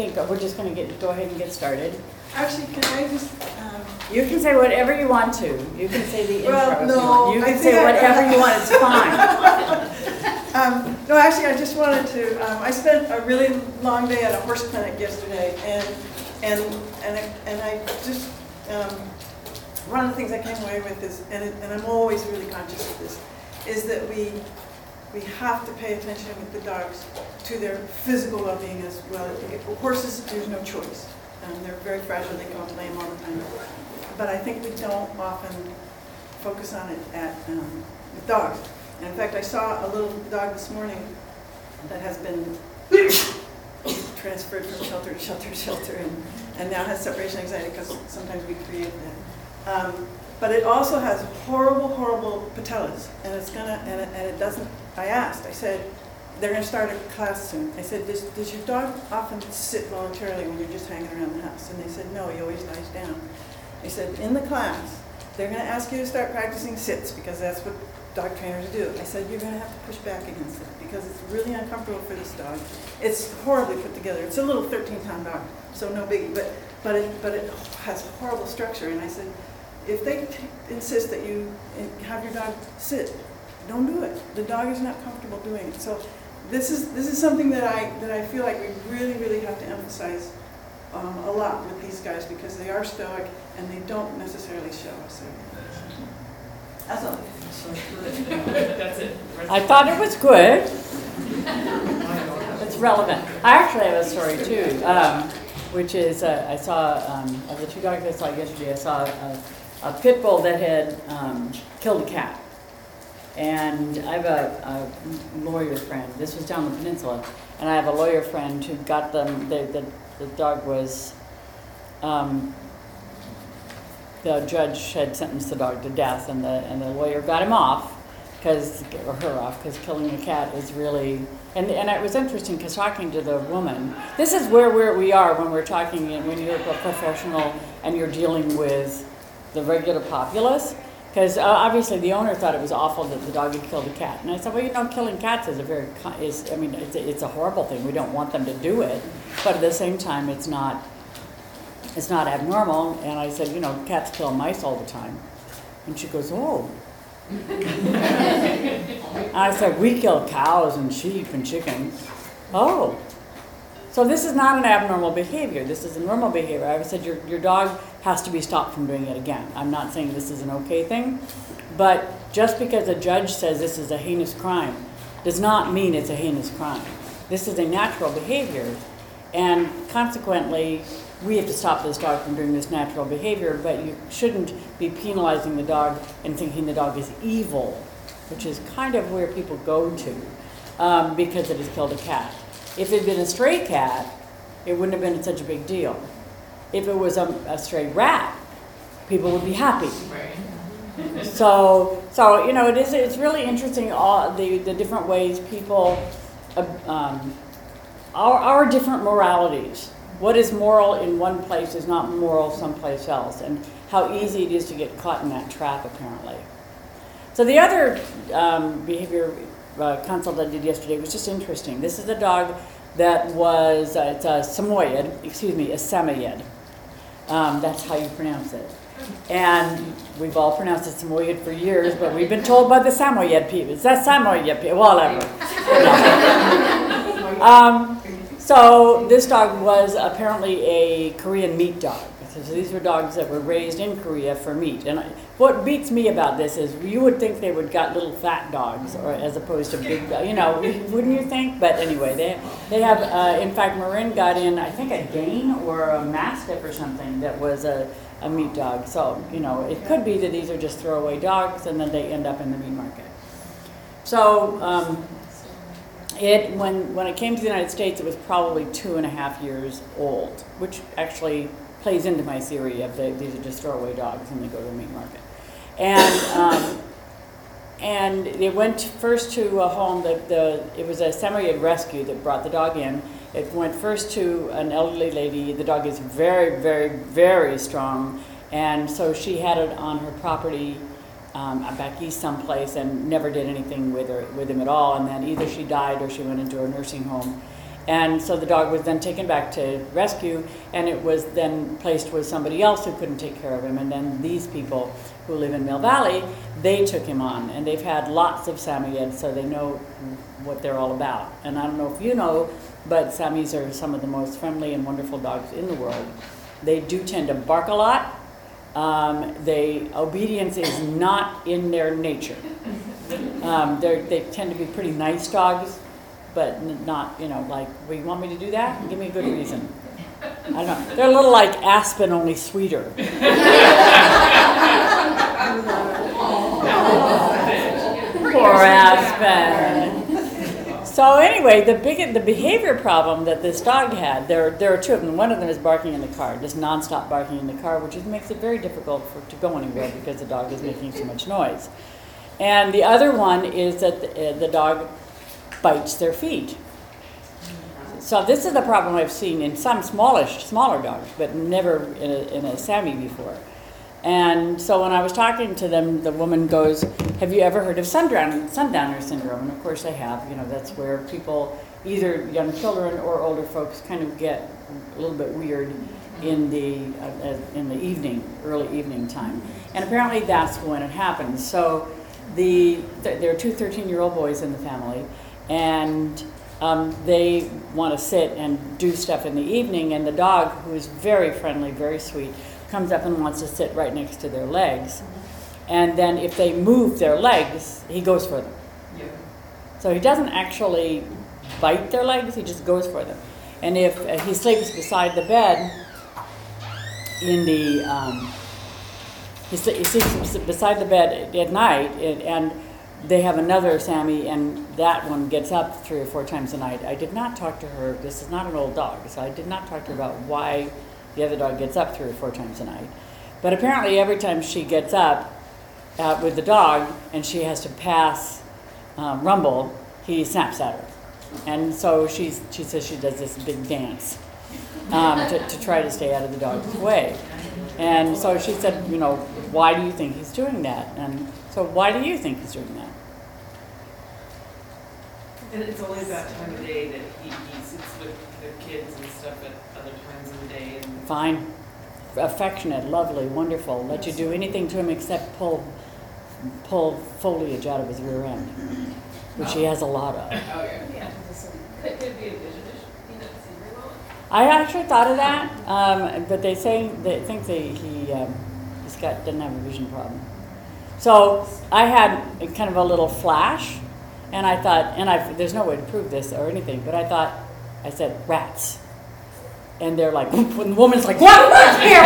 think we're just going to go ahead and get started. Actually, can I just... You can say whatever you want to. You can say the intro if you no, want. You can say whatever you want. It's fine. No, actually, I just wanted to... I spent a really long day at a horse clinic yesterday, and I just... one of the things I came away with is, and I'm always really conscious of this, is that we have to pay attention with the dogs to their physical well-being as well. Horses, there's no choice. They're very fragile, they go lame all the time. But I think we don't often focus on it with dogs. And in fact, I saw a little dog this morning that has been transferred from shelter to shelter to shelter and now has separation anxiety because sometimes we create that. But it also has horrible, horrible patellas, and it's gonna, and it doesn't. I asked. I said, they're gonna start a class soon. I said, does your dog often sit voluntarily when you're just hanging around the house? And they said, no, he always lies down. I said, in the class, they're gonna ask you to start practicing sits because that's what dog trainers do. I said, you're gonna have to push back against it because it's really uncomfortable for this dog. It's horribly put together. It's a little 13-pound dog, so no biggie, but it has horrible structure. And I said, if they insist that you have your dog sit, don't do it. The dog is not comfortable doing it. So this is something that I feel like we really, really have to emphasize a lot with these guys because they are stoic and they don't necessarily show us. That's all. That's it. I thought it was good. It's relevant. I actually have a story too, which is I saw of the two dogs I saw yesterday. I saw a pit bull that had killed a cat. And I have a lawyer friend. This was down the peninsula, and I have a lawyer friend who got them. The dog was. The judge had sentenced the dog to death, and the lawyer got him off or her off because killing a cat is really. And it was interesting because talking to the woman, this is where we are when we're talking when you're a professional and you're dealing with the regular populace. Because obviously the owner thought it was awful that the dog had killed a cat, and I said, well, killing cats is it's a horrible thing. We don't want them to do it, but at the same time, it's not abnormal. And I said, cats kill mice all the time, and she goes, oh. And I said, we kill cows and sheep and chickens. Oh. So this is not an abnormal behavior. This is a normal behavior. I said your dog has to be stopped from doing it again. I'm not saying this is an okay thing, but just because a judge says this is a heinous crime does not mean it's a heinous crime. This is a natural behavior, and consequently, we have to stop this dog from doing this natural behavior, but you shouldn't be penalizing the dog and thinking the dog is evil, which is kind of where people go to because it has killed a cat. If it had been a stray cat, it wouldn't have been such a big deal. If it was a stray rat, people would be happy. Right. So it's really interesting all the different ways people our different moralities. What is moral in one place is not moral someplace else, and how easy it is to get caught in that trap apparently. So the other behavior consult I did yesterday was just interesting. This is a dog that was, it's a Samoyed, a Samoyed. That's how you pronounce it. And we've all pronounced it Samoyed for years, but we've been told by the Samoyed people, it's that Samoyed people, whatever. So this dog was apparently a Korean meat dog. So these were dogs that were raised in Korea for meat. And what beats me about this is you would think they would got little fat dogs, or as opposed to big, wouldn't you think? But anyway, they have. In fact, Marin got in, I think, a Dane or a Mastiff or something that was a meat dog. So it could be that these are just throwaway dogs, and then they end up in the meat market. So when it came to the United States, it was probably 2.5 years old, which actually plays into my theory of these are just throwaway dogs and they go to the meat market. And they went first to a home it was a Samoyed rescue that brought the dog in. It went first to an elderly lady. The dog is very, very, very strong, and so she had it on her property back east someplace and never did anything with him at all. And then either she died or she went into a nursing home. And so the dog was then taken back to rescue, and it was then placed with somebody else who couldn't take care of him. And then these people who live in Mill Valley, they took him on, and they've had lots of Samoyeds, so they know what they're all about. And I don't know if you know, but Samis are some of the most friendly and wonderful dogs in the world. They do tend to bark a lot. Obedience is not in their nature. They tend to be pretty nice dogs, but not, like, well, you want me to do that? Give me a good reason. I don't know. They're a little like Aspen, only sweeter. Poor Aspen. So anyway, the behavior problem that this dog had, there are two of them. One of them is barking in the car, just nonstop barking in the car, which makes it very difficult to go anywhere because the dog is making too much noise. And the other one is that the dog bites their feet. So this is the problem I've seen in some smaller dogs, but never in a Sami before. And so when I was talking to them, the woman goes, "Have you ever heard of sundowner syndrome?" And of course I have. That's where people, either young children or older folks, kind of get a little bit weird in the evening, early evening time. And apparently that's when it happens. So there are two 13-year-old boys in the family, and they want to sit and do stuff in the evening, and the dog, who is very friendly, very sweet, comes up and wants to sit right next to their legs. And then if they move their legs, he goes for them. Yeah. So he doesn't actually bite their legs, he just goes for them. And if he sleeps beside the bed he sleeps beside the bed at night, and they have another Sami, and that one gets up 3 or 4 times a night. I did not talk to her. This is not an old dog, so I did not talk to her about why the other dog gets up 3 or 4 times a night. But apparently every time she gets up with the dog and she has to pass Rumble, he snaps at her. And so she says she does this big dance to try to stay out of the dog's way. And so she said, why do you think he's doing that? And so why do you think he's doing that? And it's only that time of day that he sits with the kids and stuff at other times of the day. And Fine. Affectionate, lovely, wonderful. Let you do anything to him except pull foliage out of his rear end, which he has a lot of. yeah. Could be a vision issue. He doesn't see very well. I actually thought of that, but they think doesn't have a vision problem. So I had kind of a little flash, and I thought, there's no way to prove this or anything, but I said rats, and they're like, when the woman's like, what? Here.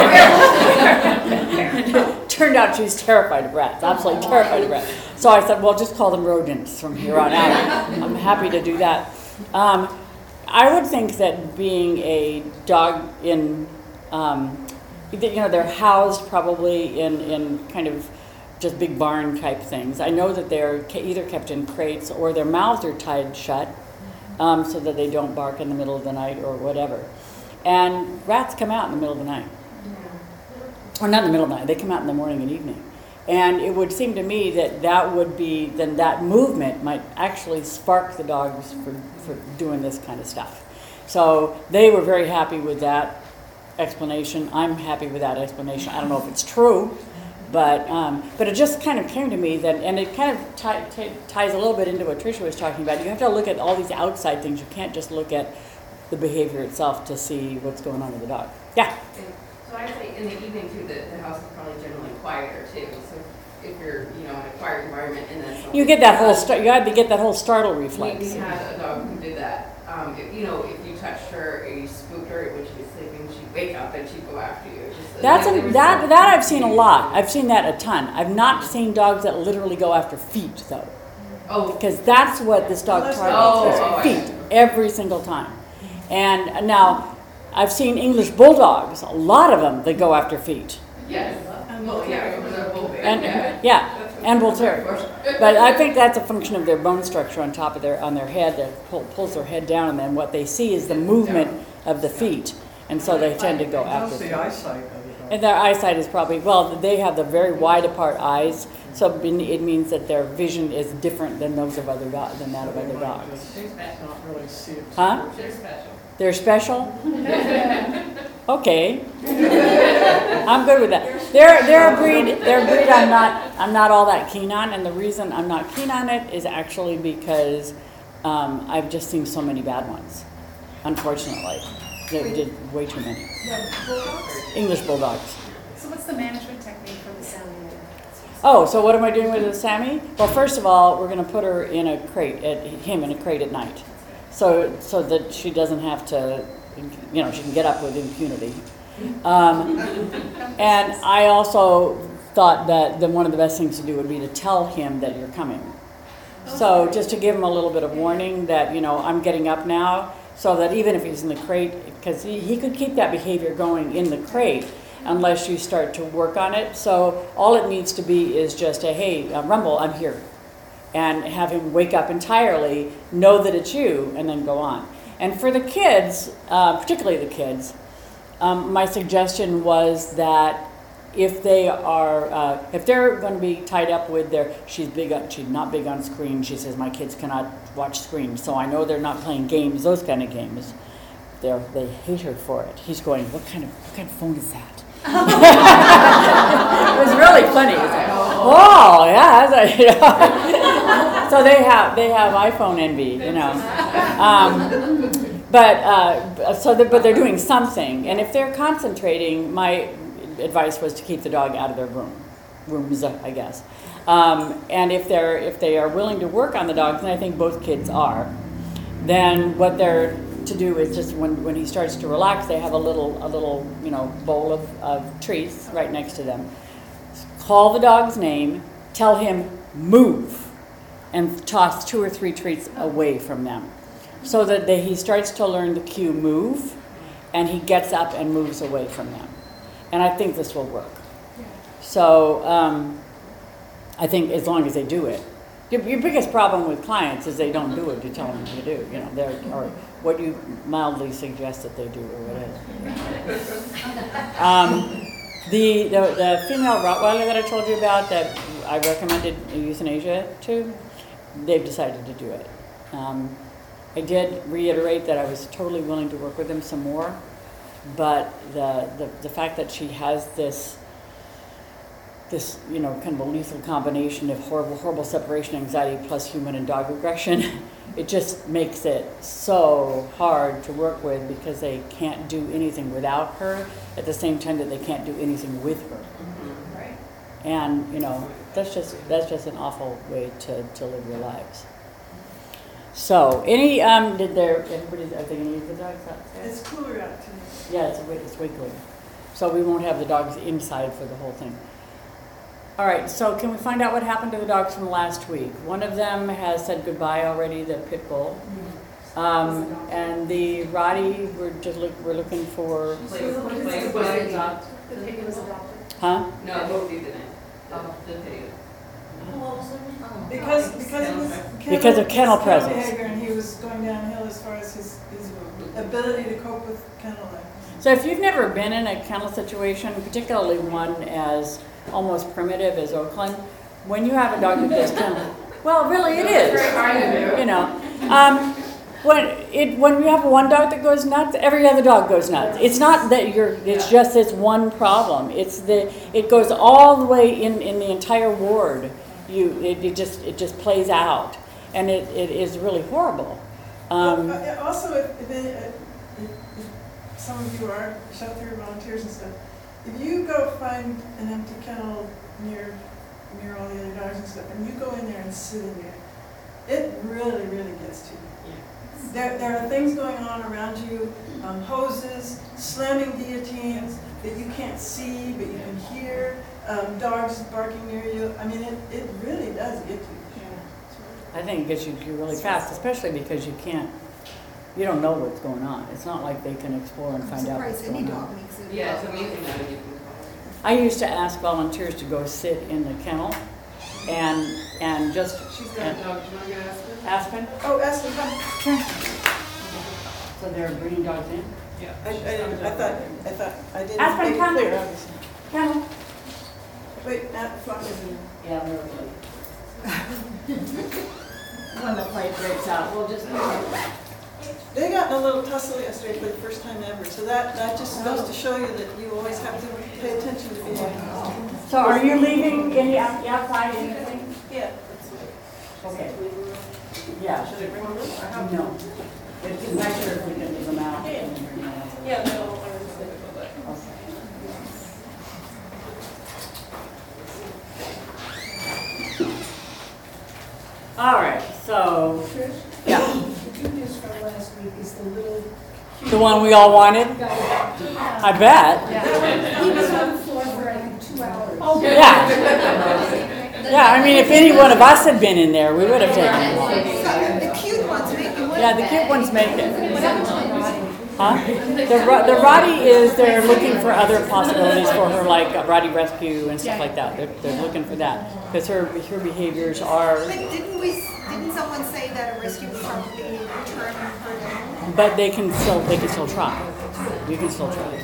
Turned out she was terrified of rats, absolutely terrified of rats. So I said, well, just call them rodents from here on out. I'm happy to do that. I would think that being a dog in, they're housed probably in kind of just big barn type things. I know that they're either kept in crates or their mouths are tied shut so that they don't bark in the middle of the night or whatever. And rats come out in the middle of the night. Or not in the middle of the night, they come out in the morning and evening. And it would seem to me that that movement might actually spark the dogs for doing this kind of stuff. So they were very happy with that explanation. I'm happy with that explanation. I don't know if it's true, but it just kind of came to me that, and it kind of ties a little bit into what Tricia was talking about. You have to look at all these outside things. You can't just look at the behavior itself to see what's going on with the dog. Yeah? So I'd say in the evening too, the house is probably generally quieter too. So if you're, in a quiet environment and then You get that whole you had to get that whole startle reflex. We had a dog who did that. If you touched her or you spooked her when she was sleeping, she'd wake up and she'd go after you. That I've seen a lot. I've seen that a ton. I've not seen dogs that literally go after feet though. Oh. Because that's what this dog targets, feet, every single time. And now, I've seen English bulldogs, a lot of them that go after feet. Yes. And bull terriers. But I think that's a function of their bone structure on top of on their head that pulls their head down, and then what they see is the movement of the feet, and so they tend to go after How's the feet. eyesight of the And their eyesight is probably, well, they have the very wide apart eyes, so it means that their vision is different than those of other dogs, than that of other dogs. They're special. Not really see it. Huh? They're special. They're special? Okay. I'm good with that. They're a breed I'm not all that keen on, and the reason I'm not keen on it is actually because I've just seen so many bad ones, unfortunately. They did way too many. English Bulldogs. So what's the management technique for the Sammy? Oh, so what am I doing with the Sammy? Well, first of all, we're going to put her in a crate, him in a crate at night, so that she doesn't have to, she can get up with impunity. And I also thought that one of the best things to do would be to tell him that you're coming. So just to give him a little bit of warning that, I'm getting up now, so that even if he's in the crate, because he could keep that behavior going in the crate unless you start to work on it. So all it needs to be is just a, hey, Rumble, I'm here. And have him wake up entirely, know that it's you, and then go on. And for the kids, particularly the kids, my suggestion was that if they're going to be tied up with she's not big on screens. She says my kids cannot watch screens, so I know they're not playing games, those kind of games. They hate her for it. He's going, what kind of phone is that? It was really funny. It's like, oh yeah, so they have iPhone envy, but they're doing something, and if they're concentrating, my advice was to keep the dog out of their rooms, I guess. And if they are willing to work on the dogs, and I think both kids are, then what they're to do is just when he starts to relax, they have a little bowl of treats right next to them. Call the dog's name, tell him move, and toss 2 or 3 treats away from them, so that he starts to learn the cue move, and he gets up and moves away from them. And I think this will work. So I think as long as they do it. Your biggest problem with clients is they don't do what you tell them to do, or what you mildly suggest that they do, or whatever. The female Rottweiler that I told you about, that I recommended euthanasia to, they've decided to do it. I did reiterate that I was totally willing to work with them some more, but the fact that she has this kind of a lethal combination of horrible separation anxiety plus human and dog aggression, it just makes it so hard to work with, because they can't do anything without her at the same time that they can't do anything with her. Mm-hmm. Right. And that's just an awful way to live your lives. So are they any of the dogs outside? It's cooler out tonight. Yeah, it's way cooler. So we won't have the dogs inside for the whole thing. All right, so can we find out what happened to the dogs from last week? One of them has said goodbye already, the pit bull. And the Roddy, we're looking for, The pig was adopted. huh? No, both you didn't. The pig. Because of kennel presence. behavior, and he was going downhill as far as his ability to cope with kennel life. So if you've never been in a kennel situation, particularly one as almost primitive as Oakland, when you have a dog that goes kennel, well, really it is. Very hard to do. When you have one dog that goes nuts, every other dog goes nuts. It's not that it's just this one problem. It goes all the way in the entire ward. It just plays out, and it is really horrible. Also, if some of you are shelter volunteers and stuff, if you go find an empty kennel near all the other dogs and stuff, and you go in there and sit in there, it really, really gets to you. There are things going on around you, hoses, slamming guillotines that you can't see but you can hear, dogs barking near you. I mean, it really does get to you. I think it gets you really fast, especially because you don't know what's going on. It's not like they can explore and find out what's going on. Yeah, it's amazing that you can call. I used to ask volunteers to go sit in the kennel and just. She's got a dog. Do you want to get Aspen? Aspen? Oh, Ashley, come. So so they're bringing dogs in? Yeah. I didn't Aspen, make it come. clear, obviously. Kennel. Wait, Flock is in. Yeah, we're really. When the fight breaks out, we'll just. They got in a little tussle yesterday for the first time ever, so that just goes to show you that you always have to pay attention to behavior. So are you leaving any outside anything? Yeah. Okay. Yeah. Should I bring them in? No. It's nicer if we can leave them out. Yeah, no, I was thinking about that. Okay. All right, so, yeah. The good news from last week is the little The one we all wanted? guy. I bet. He was on the floor for I think 2 hours. Yeah. Yeah, I mean, if any one of us had been in there, we would have taken him on. The cute ones make it. Yeah, the cute ones make it. Huh? The Roddy is, they're looking for other possibilities for her, like Roddy rescue and stuff like that. They're looking for that. Because her behaviors are, But didn't someone say that a rescue would probably return her? but they can still try. You can still try.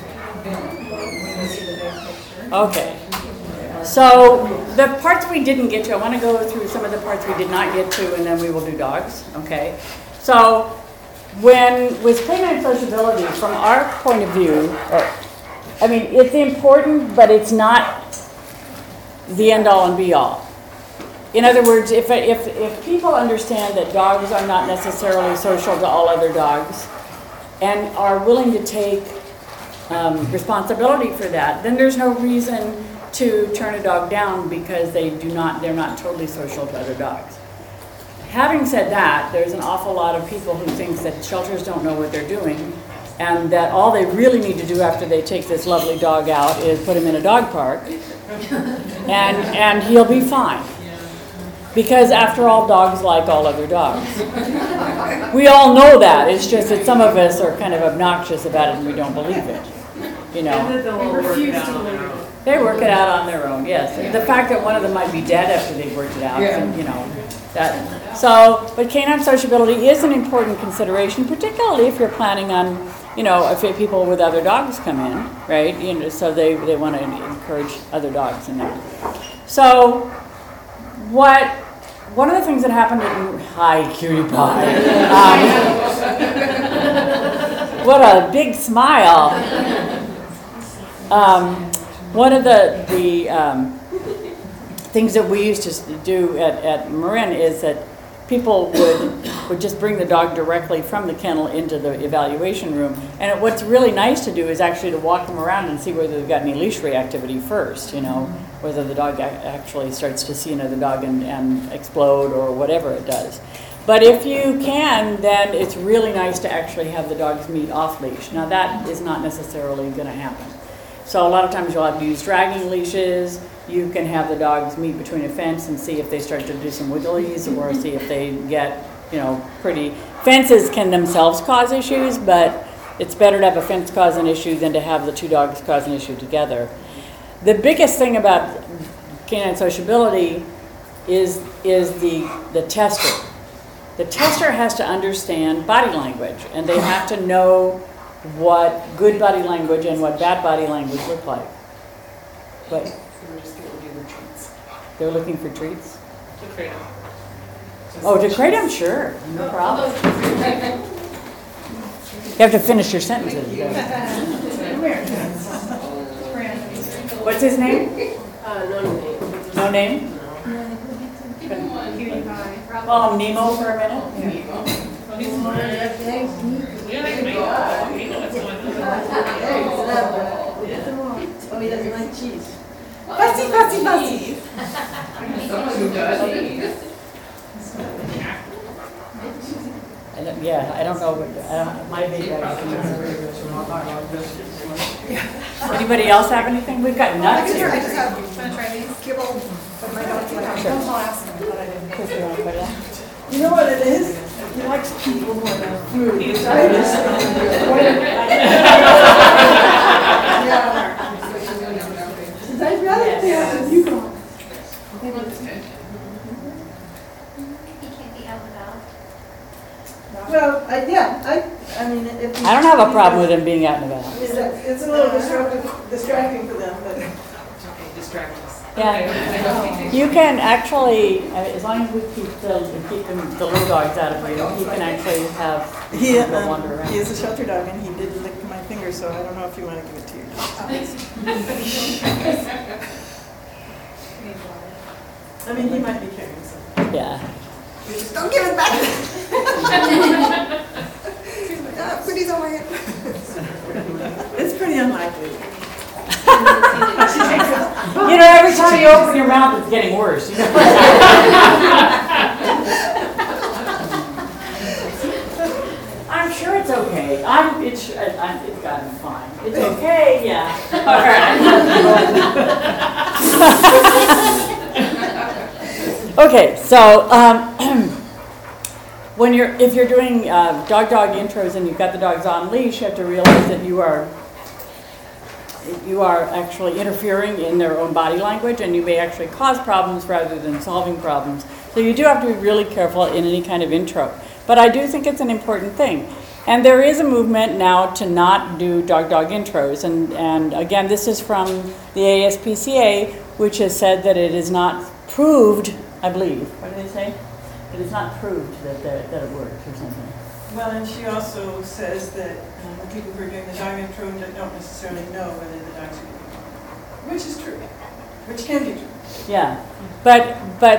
Okay. So the parts we didn't get to, I want to go through some of the parts we did not get to, and then we will do dogs. Okay. So with canine sociability, from our point of view, I mean, it's important, but it's not the end all and be all. In other words, if people understand that dogs are not necessarily social to all other dogs and are willing to take responsibility for that, then there's no reason to turn a dog down because they're not totally social to other dogs. Having said that, there's an awful lot of people who think that shelters don't know what they're doing and that all they really need to do after they take this lovely dog out is put him in a dog park and he'll be fine. Because after all, dogs like all other dogs. We all know that. It's just that some of us are kind of obnoxious about it and we don't believe it. You know. And then they'll work it out on their own. They work it out on their own, yes. The fact that one of them might be dead after they've worked it out, you know, that. So, but canine sociability is an important consideration, particularly if you're planning on, you know, if people with other dogs come in, right? You know, so they want to encourage other dogs in there. So, one of the things that happened hi, cutie pie. What a big smile. One of the things that we used to do at Marin is that people would just bring the dog directly from the kennel into the evaluation room. And what's really nice to do is actually to walk them around and see whether they've got any leash reactivity first, you know, whether the dog actually starts to see another dog and explode or whatever it does. But if you can, then it's really nice to actually have the dogs meet off leash. Now that is not necessarily going to happen. So a lot of times you'll have to use dragging leashes. You can have the dogs meet between a fence and see if they start to do some wigglies or see if they get, you know, pretty. Fences can themselves cause issues, but it's better to have a fence cause an issue than to have the two dogs cause an issue together. The biggest thing about canine sociability is the tester. The tester has to understand body language, and they have to know what good body language and what bad body language look like. But So we're just gonna do the treats. they're looking for treats. The kratom. Oh, to kratom, sure, no problem. You have to finish your sentences. What's his name? No name? Cutie pie. Call him Nemo for a minute. Oh, he's smart. Yeah, they can make it. We know what's going on. Oh, he doesn't like cheese. Fussy, fussy, fussy. Someone who does. I don't know, my big guy. Anybody else have anything? We've got nuts Here, I here. just have Want to try these? kibble, but my dog's like, Don't tell Aspen, but I didn't. Chris, you want to put it on? You know what it is? He likes people more than food. He's I'd rather have you go. He can't be out and about. Well, I mean, if a problem with them being out and about. It's a little distracting for them, but. Okay, distract us. Yeah. You can actually, as long as we keep the little dogs out of you, you can actually have them wander around. He is a shelter dog, and he did lick my finger, so I don't know if you want to give it to your dog. I mean, he might be carrying something. Yeah. Just don't give it back. Put these on my head. It's pretty unlikely. You know, every time you open your mouth, it's getting worse. You know? I'm sure it's okay. It's gotten fine. It's okay, yeah. All right. Okay, so if you're doing dog intros and you've got the dogs on leash, you have to realize that you are actually interfering in their own body language, and you may actually cause problems rather than solving problems. So you do have to be really careful in any kind of intro. But I do think it's an important thing. And there is a movement now to not do dog intros. And again, this is from the ASPCA, which has said that it is not proved, I believe. What did they say? It is not proved that it works or something. Well, and she also says that people who are doing the dog intro don't necessarily know whether the dogs are getting along, which is true, which can be true. Yeah, but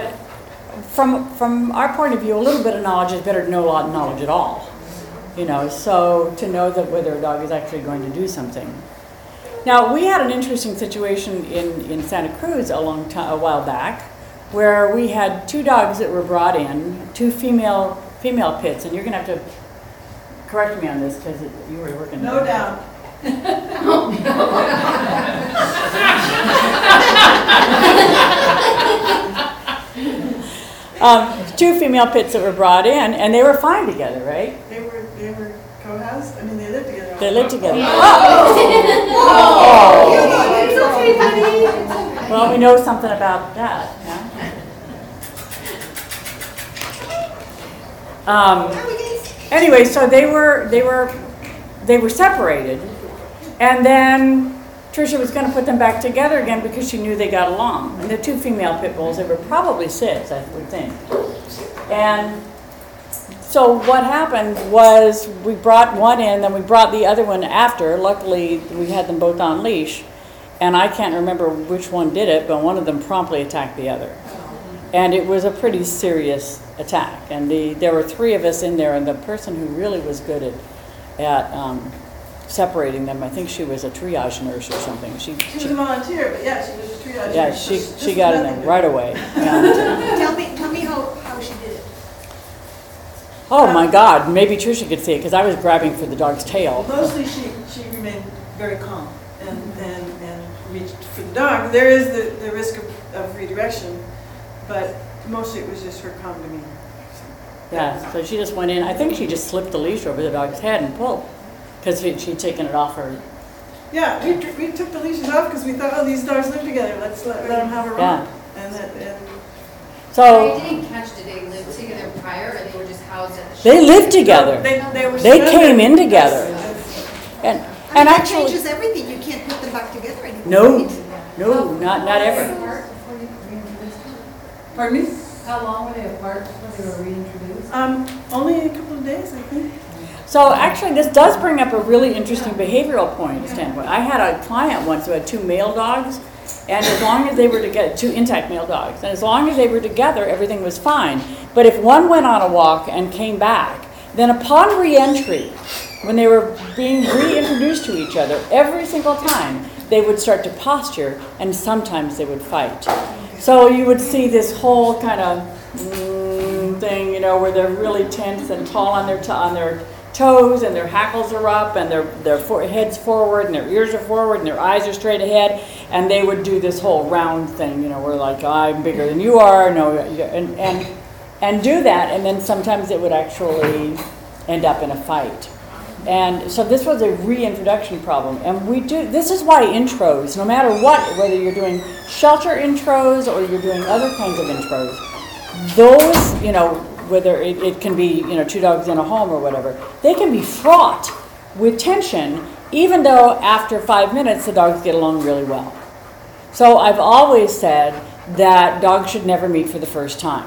from our point of view, a little bit of knowledge is better than no lot of knowledge at all. You know, so to know that whether a dog is actually going to do something. Now, we had an interesting situation in Santa Cruz a while back, where we had 2 dogs that were brought in, 2 female pits, and you're going to have to correct me on this because you were working. No doubt. 2 female pits that were brought in, and they were fine together, right? They were co-housed. I mean, they lived together. They lived together. It's okay, buddy. Well, we know something about that. Yeah? Anyway, so they were separated, and then Tricia was going to put them back together again because she knew they got along. And the 2 female pit bulls, they were probably 6, I would think. And so what happened was we brought one in, then we brought the other one after. Luckily, we had them both on leash, and I can't remember which one did it, but one of them promptly attacked the other. And it was a pretty serious attack. And there were 3 of us in there, and the person who really was good at separating them, I think she was a triage nurse or something. She was a volunteer, but yeah, she was a triage yeah, nurse. she got in there right away. Tell me how she did it. Oh my God, maybe Tricia could see it because I was grabbing for the dog's tail. Mostly she remained very calm and reached for the dog. There is the risk of redirection, but mostly it was just her calm demeanor. Yeah, so she just went in. I think she just slipped the leash over the dog's head and pulled because she'd taken it off her. Yeah, we took the leashes off because we thought, oh, these dogs live together. Let's let them have a romp. Yeah. So I didn't catch, did they live together prior, or they were just housed at the shelter? they lived together. They came in together. And That actually, changes everything. You can't put them back together anymore. no, not ever. Apart before you reintroduced them? Pardon me? How long were they apart before they were reintroduced? Only a couple of days, I think. So actually, this does bring up a really interesting behavioral standpoint. I had a client once who had 2 male dogs, and as long as they were together, 2 intact male dogs, and as long as they were together, everything was fine. But if one went on a walk and came back, then upon re-entry, when they were being reintroduced to each other, every single time, they would start to posture, and sometimes they would fight. So you would see this whole kind of thing, you know, where they're really tense and tall on their toes, and their hackles are up, and their heads forward, and their ears are forward, and their eyes are straight ahead, and they would do this whole round thing, you know, where like, I'm bigger than you are, no, and do that, and then sometimes it would actually end up in a fight. And so this was a reintroduction problem, and this is why intros, no matter what, whether you're doing shelter intros or you're doing other kinds of intros, those, you know, whether it can be, you know, 2 dogs in a home or whatever, they can be fraught with tension, even though after 5 minutes the dogs get along really well. So I've always said that dogs should never meet for the first time.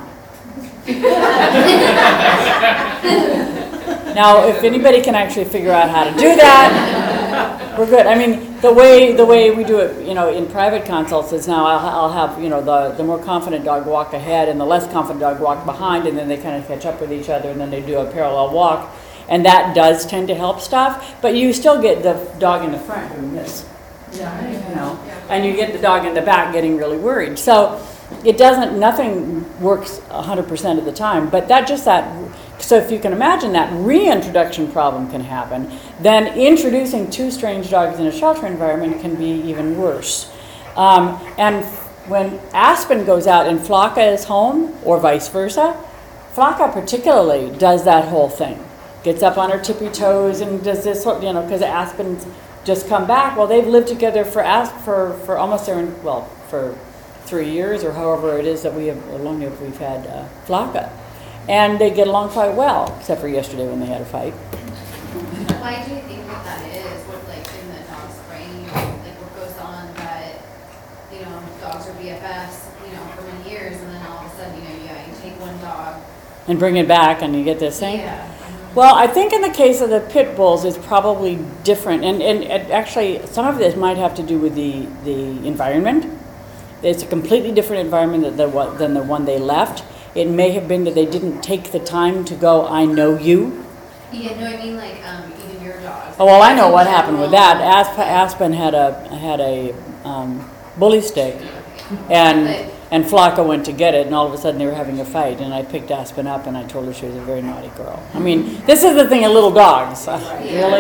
Now, if anybody can actually figure out how to do that, we're good. I mean, the way we do it, in private consults is now I'll have, the more confident dog walk ahead and the less confident dog walk behind, and then they kind of catch up with each other, and then they do a parallel walk, and that does tend to help stuff. But you still get the dog in the front doing this, and you get the dog in the back getting really worried. So nothing works 100% of the time, but so if you can imagine that reintroduction problem can happen, then introducing two strange dogs in a shelter environment can be even worse. And when Aspen goes out and Flocka is home, or vice versa, Flocka particularly does that whole thing. Gets up on her tippy toes and does this, because Aspen's just come back. Well, they've lived together for almost for 3 years, or however it is that we've had Flocka. And they get along quite well, except for yesterday when they had a fight. Why do you think that is? What, like, in the dog's brain, like, what goes on that, dogs are BFFs, for many years, and then all of a sudden, you take one dog. And bring it back, and you get this thing? Yeah. Well, I think in the case of the pit bulls, it's probably different. And actually, some of this might have to do with the environment. It's a completely different environment than the one they left. It may have been that they didn't take the time to go, I know you. Yeah, no, I mean, like, even your dogs. Oh, well, I know what happened with that. Aspen had a bully stick, and Flocka went to get it, and all of a sudden they were having a fight, and I picked Aspen up, and I told her she was a very naughty girl. I mean, this is the thing of little dogs. Really?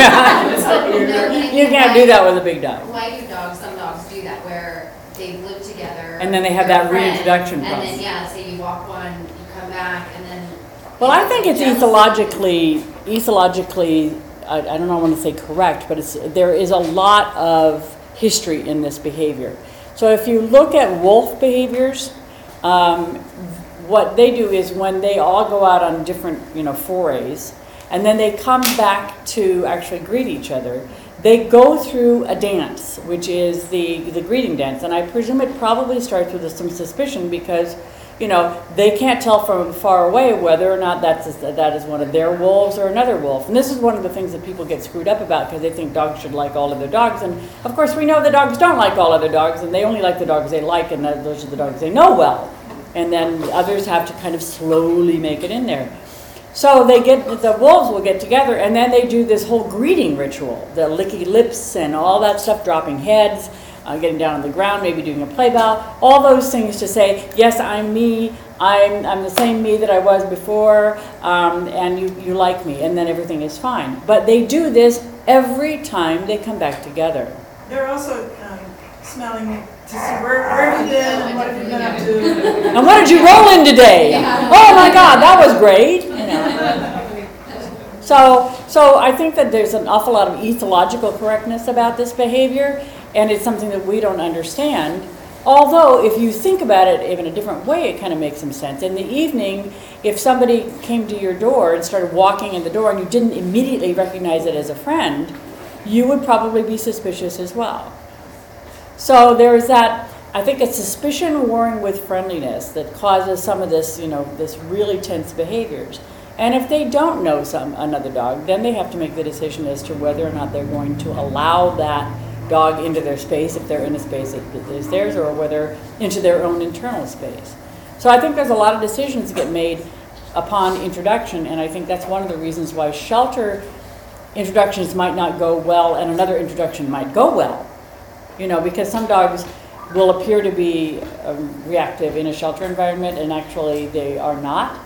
You can't do that with a big dog. Why do some dogs do that, where they live together. And then they have they're that friends, reintroduction And process. then, say you walk one, you come back, and then. Well, I think it's ethologically, I don't know, I want to say correct, but there is a lot of history in this behavior. So if you look at wolf behaviors, what they do is when they all go out on different, forays, and then they come back to actually greet each other, they go through a dance, which is the greeting dance. And I presume it probably starts with some suspicion because, they can't tell from far away whether or not that is one of their wolves or another wolf. And this is one of the things that people get screwed up about because they think dogs should like all of their dogs. And of course we know the dogs don't like all other dogs, and they only like the dogs they like, and those are the dogs they know well. And then others have to kind of slowly make it in there. So the wolves will get together, and then they do this whole greeting ritual, the licky lips and all that stuff, dropping heads, getting down on the ground, maybe doing a play bow, all those things to say, yes, I'm me, I'm the same me that I was before, and you like me, and then everything is fine. But they do this every time they come back together. They're also smelling to see where have you been and what have you been up to. And what did you roll in today? Oh my God, that was great. So I think that there's an awful lot of ethological correctness about this behavior, and it's something that we don't understand. Although, if you think about it in a different way, it kind of makes some sense. In the evening, if somebody came to your door and started walking in the door and you didn't immediately recognize it as a friend, you would probably be suspicious as well. So there's that, I think, a suspicion warring with friendliness that causes some of this, this really tense behaviors. And if they don't know another dog, then they have to make the decision as to whether or not they're going to allow that dog into their space, if they're in a space that is theirs, or whether into their own internal space. So I think there's a lot of decisions that get made upon introduction, and I think that's one of the reasons why shelter introductions might not go well and another introduction might go well. Because some dogs will appear to be reactive in a shelter environment, and actually they are not.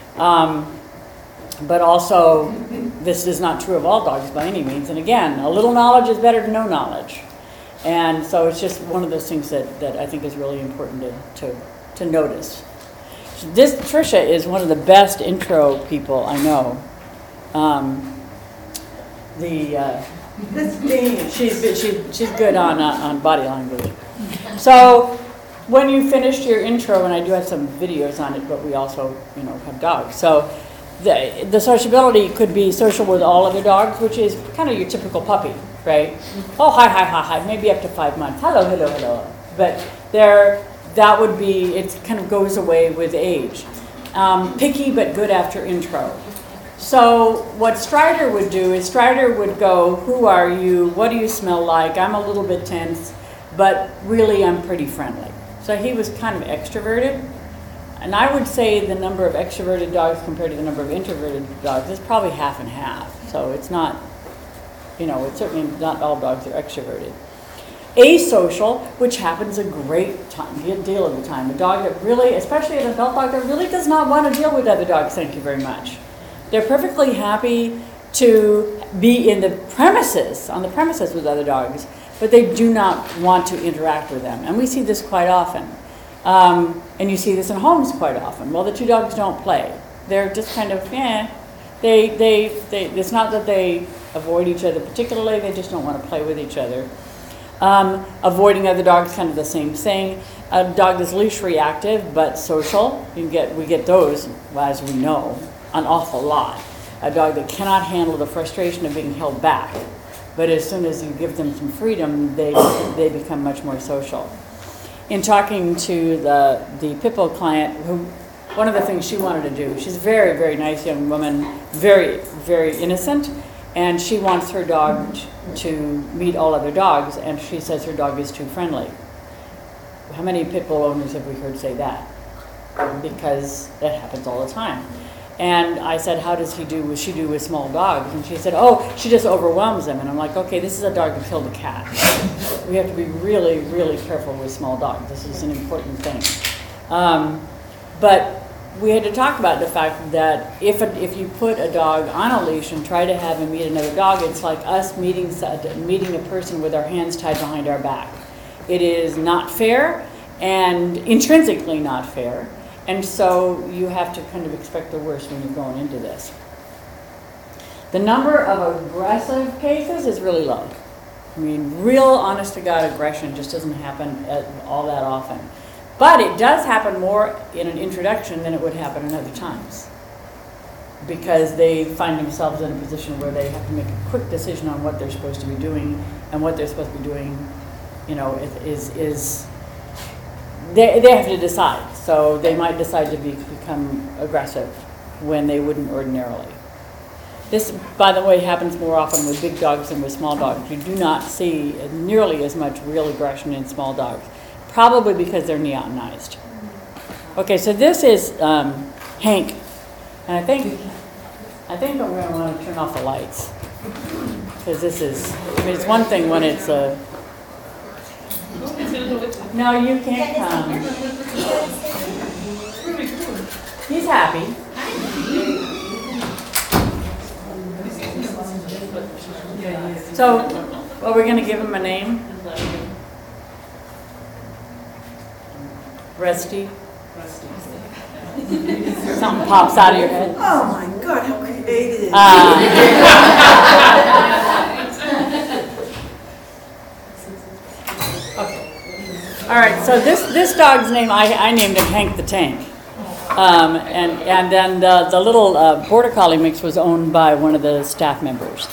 But also, this is not true of all dogs by any means. And again, a little knowledge is better than no knowledge. And so it's just one of those things that I think is really important to notice. This Tricia is one of the best intro people I know. That's Dane. She's good on body language. So when you finished your intro, and I do have some videos on it, but we also have dogs. So the sociability could be social with all other dogs, which is kind of your typical puppy, right? Oh, hi, hi, hi, hi, maybe up to 5 months. Hello, hello, hello. But that would be, it kind of goes away with age. Picky but good after intro. So what Strider would do is Strider would go, who are you? What do you smell like? I'm a little bit tense, but really I'm pretty friendly. So he was kind of extroverted. And I would say the number of extroverted dogs compared to the number of introverted dogs is probably half and half. So it's not, it's certainly not all dogs are extroverted. Asocial, which happens a great deal of the time. A dog that really, especially an adult dog that really does not want to deal with other dogs, thank you very much. They're perfectly happy to be on the premises with other dogs, but they do not want to interact with them. And we see this quite often. And you see this in homes quite often. Well, the two dogs don't play. They're just kind of, it's not that they avoid each other particularly, they just don't want to play with each other. Avoiding other dogs, kind of the same thing. A dog that's leash reactive but social, we get those, as we know, an awful lot. A dog that cannot handle the frustration of being held back, but as soon as you give them some freedom, they become much more social. In talking to the Pippo client, one of the things she wanted to do, she's a very, very nice young woman, very, very innocent, and she wants her dog to meet all other dogs, and she says her dog is too friendly. How many pit bull owners have we heard say that? Because that happens all the time. And I said, how does she do with small dogs? And she said, oh, she just overwhelms them. And I'm like, okay, this is a dog that killed a cat. We have to be really, really careful with small dogs. This is an important thing. But we had to talk about the fact that if you put a dog on a leash and try to have him meet another dog, it's like us meeting a person with our hands tied behind our back. It is not fair and intrinsically not fair. And so you have to kind of expect the worst when you're going into this. The number of aggressive cases is really low. I mean, real honest-to-God aggression just doesn't happen all that often. But it does happen more in an introduction than it would happen in other times, because they find themselves in a position where they have to make a quick decision on what they're supposed to be doing, and what they're supposed to be doing, is they have to decide. So they might decide to become aggressive when they wouldn't ordinarily. This, by the way, happens more often with big dogs than with small dogs. You do not see nearly as much real aggression in small dogs, probably because they're neotenized. Okay, so this is Hank, and I think I'm going to want to turn off the lights, because this is, it's one thing when it's a. No, you can't come. He's happy. So, are we going to give him a name? Rusty? Something pops out of your head. Oh my God, how creative. Okay. All right, so this dog's name, I named him Hank the Tank. And then the little Border Collie mix was owned by one of the staff members.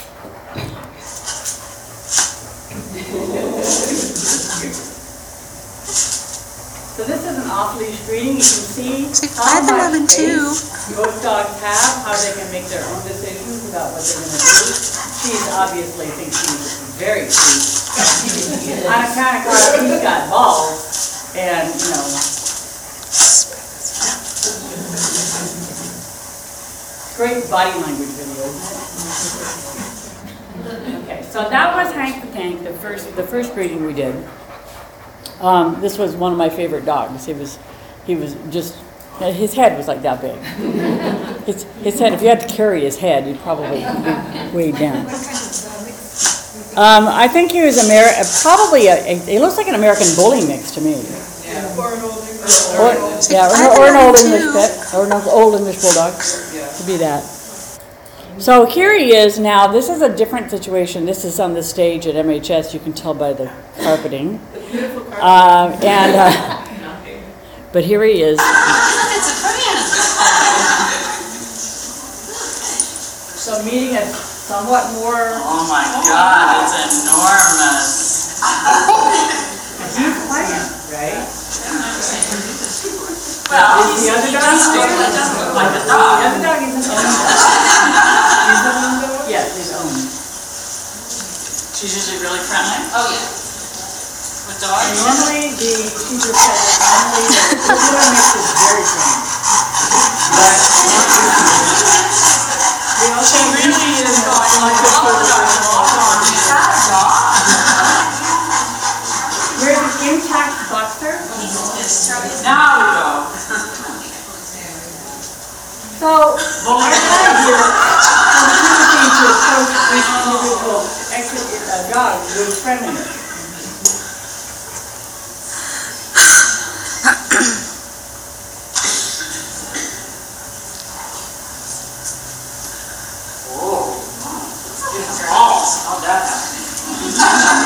So this is an off-leash breeding. You can see how much space most dogs have, how they can make their own decisions about what they're going to do. She's obviously thinks she's very cute. On account of he's got balls, and great body language video, isn't it? Okay, so that was Hank the Tank, the first breeding we did. This was one of my favorite dogs. He was just, his head was like that big. His head, if you had to carry his head, you'd probably be weighed down. I think he was probably it looks like an American Bully mix to me. Or an old English. Or an old English pet, or an old English Bulldog. Could be that. So here he is now. This is a different situation. This is on the stage at MHS. You can tell by the carpeting. But here he is. the meeting is somewhat more. Oh my God, it's enormous. He's playing, right? Well, Is the other he dog doesn't there? look like a The dog. other dog is his own dog. He's the one dog? Yes, his own. She's usually really friendly. Oh, yeah. With And dogs. normally the teacher said that normally the little mix is very friendly. But She really is going like a dog. She's got a dog. there's an intact boxer. Now we go. So our idea is to approach each individual dog with friendliness. How'd that happen?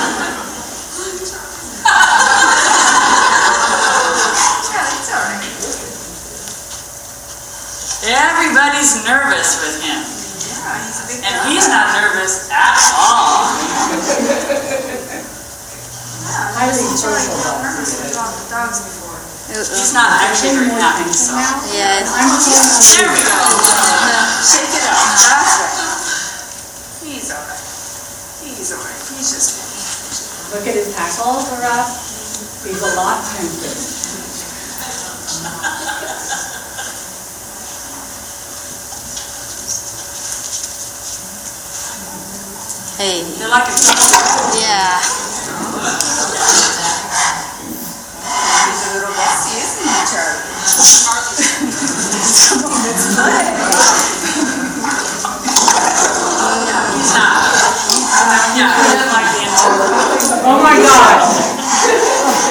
Everybody's nervous with him. And he's not nervous at all. Highly social dog. He's not actually very happy, so. Yes. I'm pulling on There we you. go. Shake it up. That's right. He's all right. He's all right. He's just. Look at his hackles are up. He's a lot tempted. Hey. They're like a couple. Yeah. He's a little bossy, isn't he, Charlie? He's not. Yeah, he doesn't like the animals. Oh my God!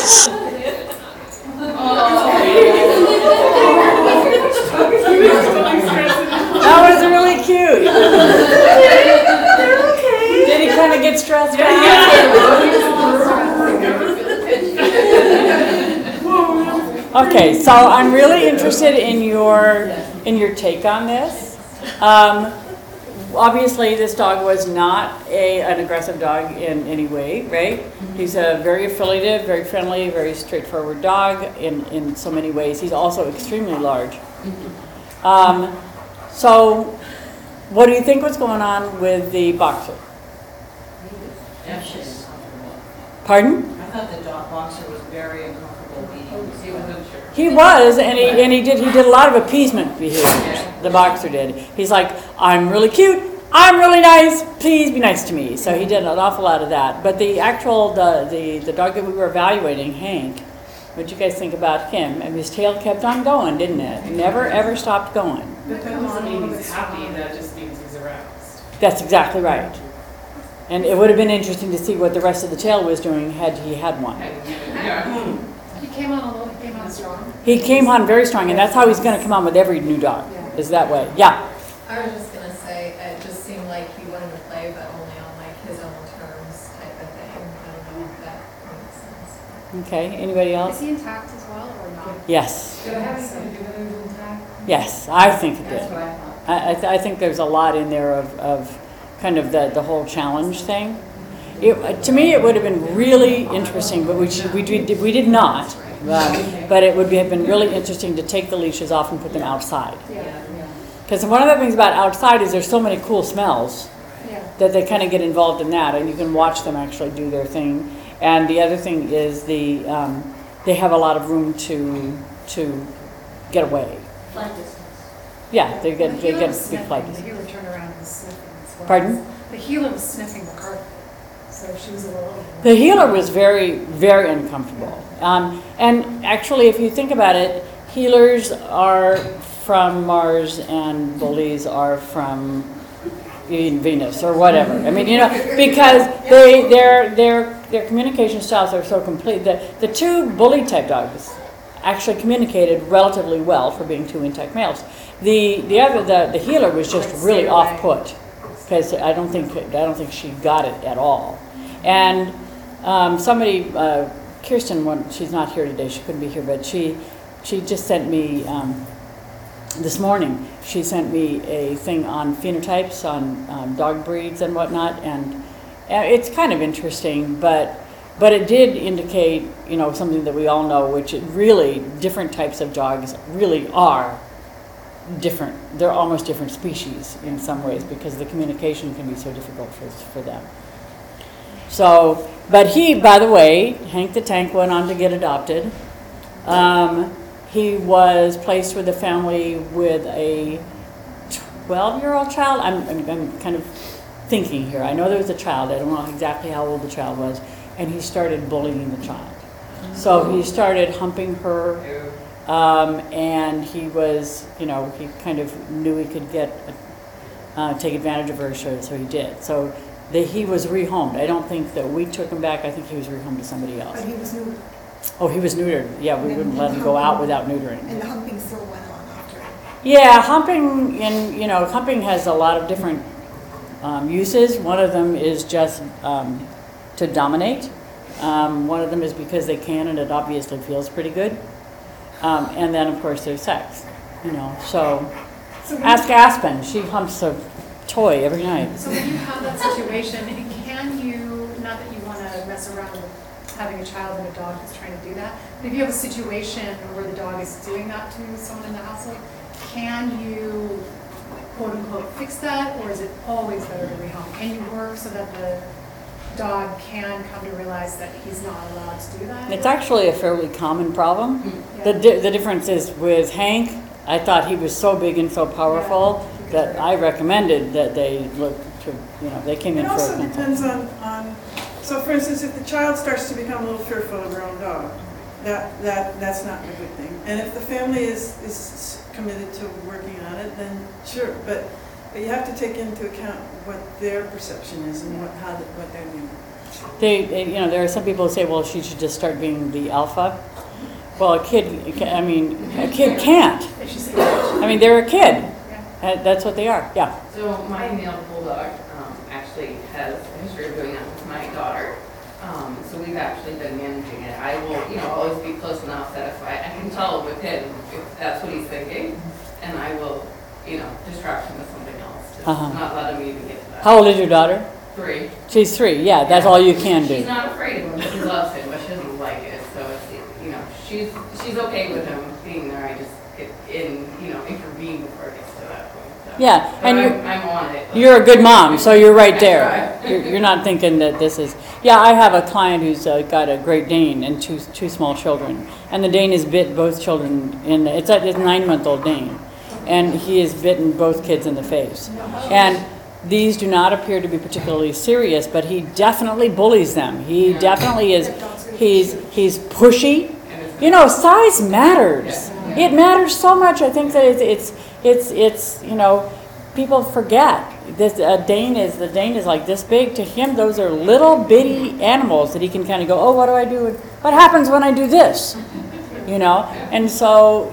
That was really cute. Did he kind of get stressed out? Okay, so I'm really interested in your take on this. Obviously, this dog was not an aggressive dog in any way, right? He's a very affiliative, very friendly, very straightforward dog in so many ways. He's also extremely large. So, what do you think was going on with the boxer? Pardon? I thought the dog boxer was very uncomfortable being. He was, and he did a lot of appeasement behaviors. The boxer did. He's like, I'm really cute, I'm really nice, please be nice to me. So he did an awful lot of that. But the actual, the dog that we were evaluating, Hank, what'd you guys think about him? And his tail kept on going, didn't it? Never ever stopped going. But that doesn't mean he's happy, that just means he's aroused. That's exactly right. And it would have been interesting to see what the rest of the tail was doing had he had one. Yeah. He came on a little, he came on strong. He came on very strong, and that's how he's going to come on with every new dog, is that way. Yeah. I was just gonna say, it just seemed like he wanted to play, but only on like his own terms type of thing. I don't know if that makes sense. Okay, anybody Is else? he intact as well or not? Yes. Did it have anything to do with his intact? Yes, I think it That's did. what I thought. I think there's a lot in there of kind of the whole challenge thing. To me, it would have been really interesting, but we did not. But it would have been really interesting to take the leashes off and put them outside. Yeah, Because one of the things about outside is there's so many cool smells yeah. that they kind of get involved in that, and you can watch them actually do their thing. And the other thing is they have a lot of room to get away. Flight distance. Yeah, they get The healer big was sniffing. flight The distance. healer turned around and was sniffing as well. Pardon? The healer was sniffing the carpet, so she was a little. The healer was very, very uncomfortable. And actually, if you think about it, healers are from Mars and bullies are from Venus or whatever. I mean, because their communication styles are so complete. The two bully type dogs actually communicated relatively well for being two intact males. The healer was just really off put because I don't think she got it at all. And somebody, Kirsten, she's not here today. She couldn't be here, but she just sent me this morning, she sent me a thing on phenotypes, on dog breeds and whatnot, and it's kind of interesting, but it did indicate, you know, something that we all know, which it really, different types of dogs really are different. They're almost different species in some ways because the communication can be so difficult for them. So, but he, by the way, Hank the Tank went on to get adopted. He was placed with a family with a 12-year-old child. I'm kind of thinking here. I know there was a child. I don't know exactly how old the child was. And he started bullying the child. So he started humping her, and he was, you know, he kind of knew he could take advantage of her, so he did. So he was rehomed. I don't think that we took him back. I think he was rehomed to somebody else. But he was neutered. Oh, he was neutered. Yeah, we wouldn't let him go out without neutering. And the humping still went on after. Yeah, humping, humping has a lot of different uses. One of them is just to dominate. One of them is because they can, and it obviously feels pretty good. And then, of course, there's sex. You know, so ask Aspen. She humps a toy every night. So when you have that situation, can you, not that you want to mess around with having a child and a dog who's trying to do that, but if you have a situation where the dog is doing that to someone in the household, can you, quote unquote, fix that, or is it always better to rehome? Can you work so that the dog can come to realize that he's not allowed to do that? It's actually a fairly common problem. Yeah. The difference is with Hank, I thought he was so big and so powerful that I recommended that they look to, they came in It for a also consult. depends on, so for instance, if the child starts to become a little fearful of their own dog, that's not a good thing. And if the family is committed to working on it, then sure, but you have to take into account what their perception is and what they're doing. There are some people who say, well, she should just start being the alpha. Well, a kid can't. I mean, they're a kid. That's what they are, yeah. So my male bulldog actually has a history of doing that with my daughter. So we've actually been managing it. I will, always be close enough that if I can tell with him if that's what he's thinking, and I will, distract him with something else to not let him even get to that. How old is your daughter? 3. She's 3, yeah, that's all you can do. She's not afraid of him, she loves him, but she doesn't like it. So it's, she's okay with him being there. I just get intervene before it gets to that point. So. Yeah, but and I'm on it. You're a good mom, so you're right there. You're not thinking that this is. Yeah, I have a client who's got a Great Dane and two small children, and the Dane has bit both children it's a 9-month-old Dane, and he has bitten both kids in the face. And these do not appear to be particularly serious, but he definitely bullies them. He definitely is. He's pushy. Size matters. It matters so much. I think that it's people forget. The Dane is like this big. To him, those are little bitty animals that he can kind of go, oh, what do I do? What happens when I do this? And so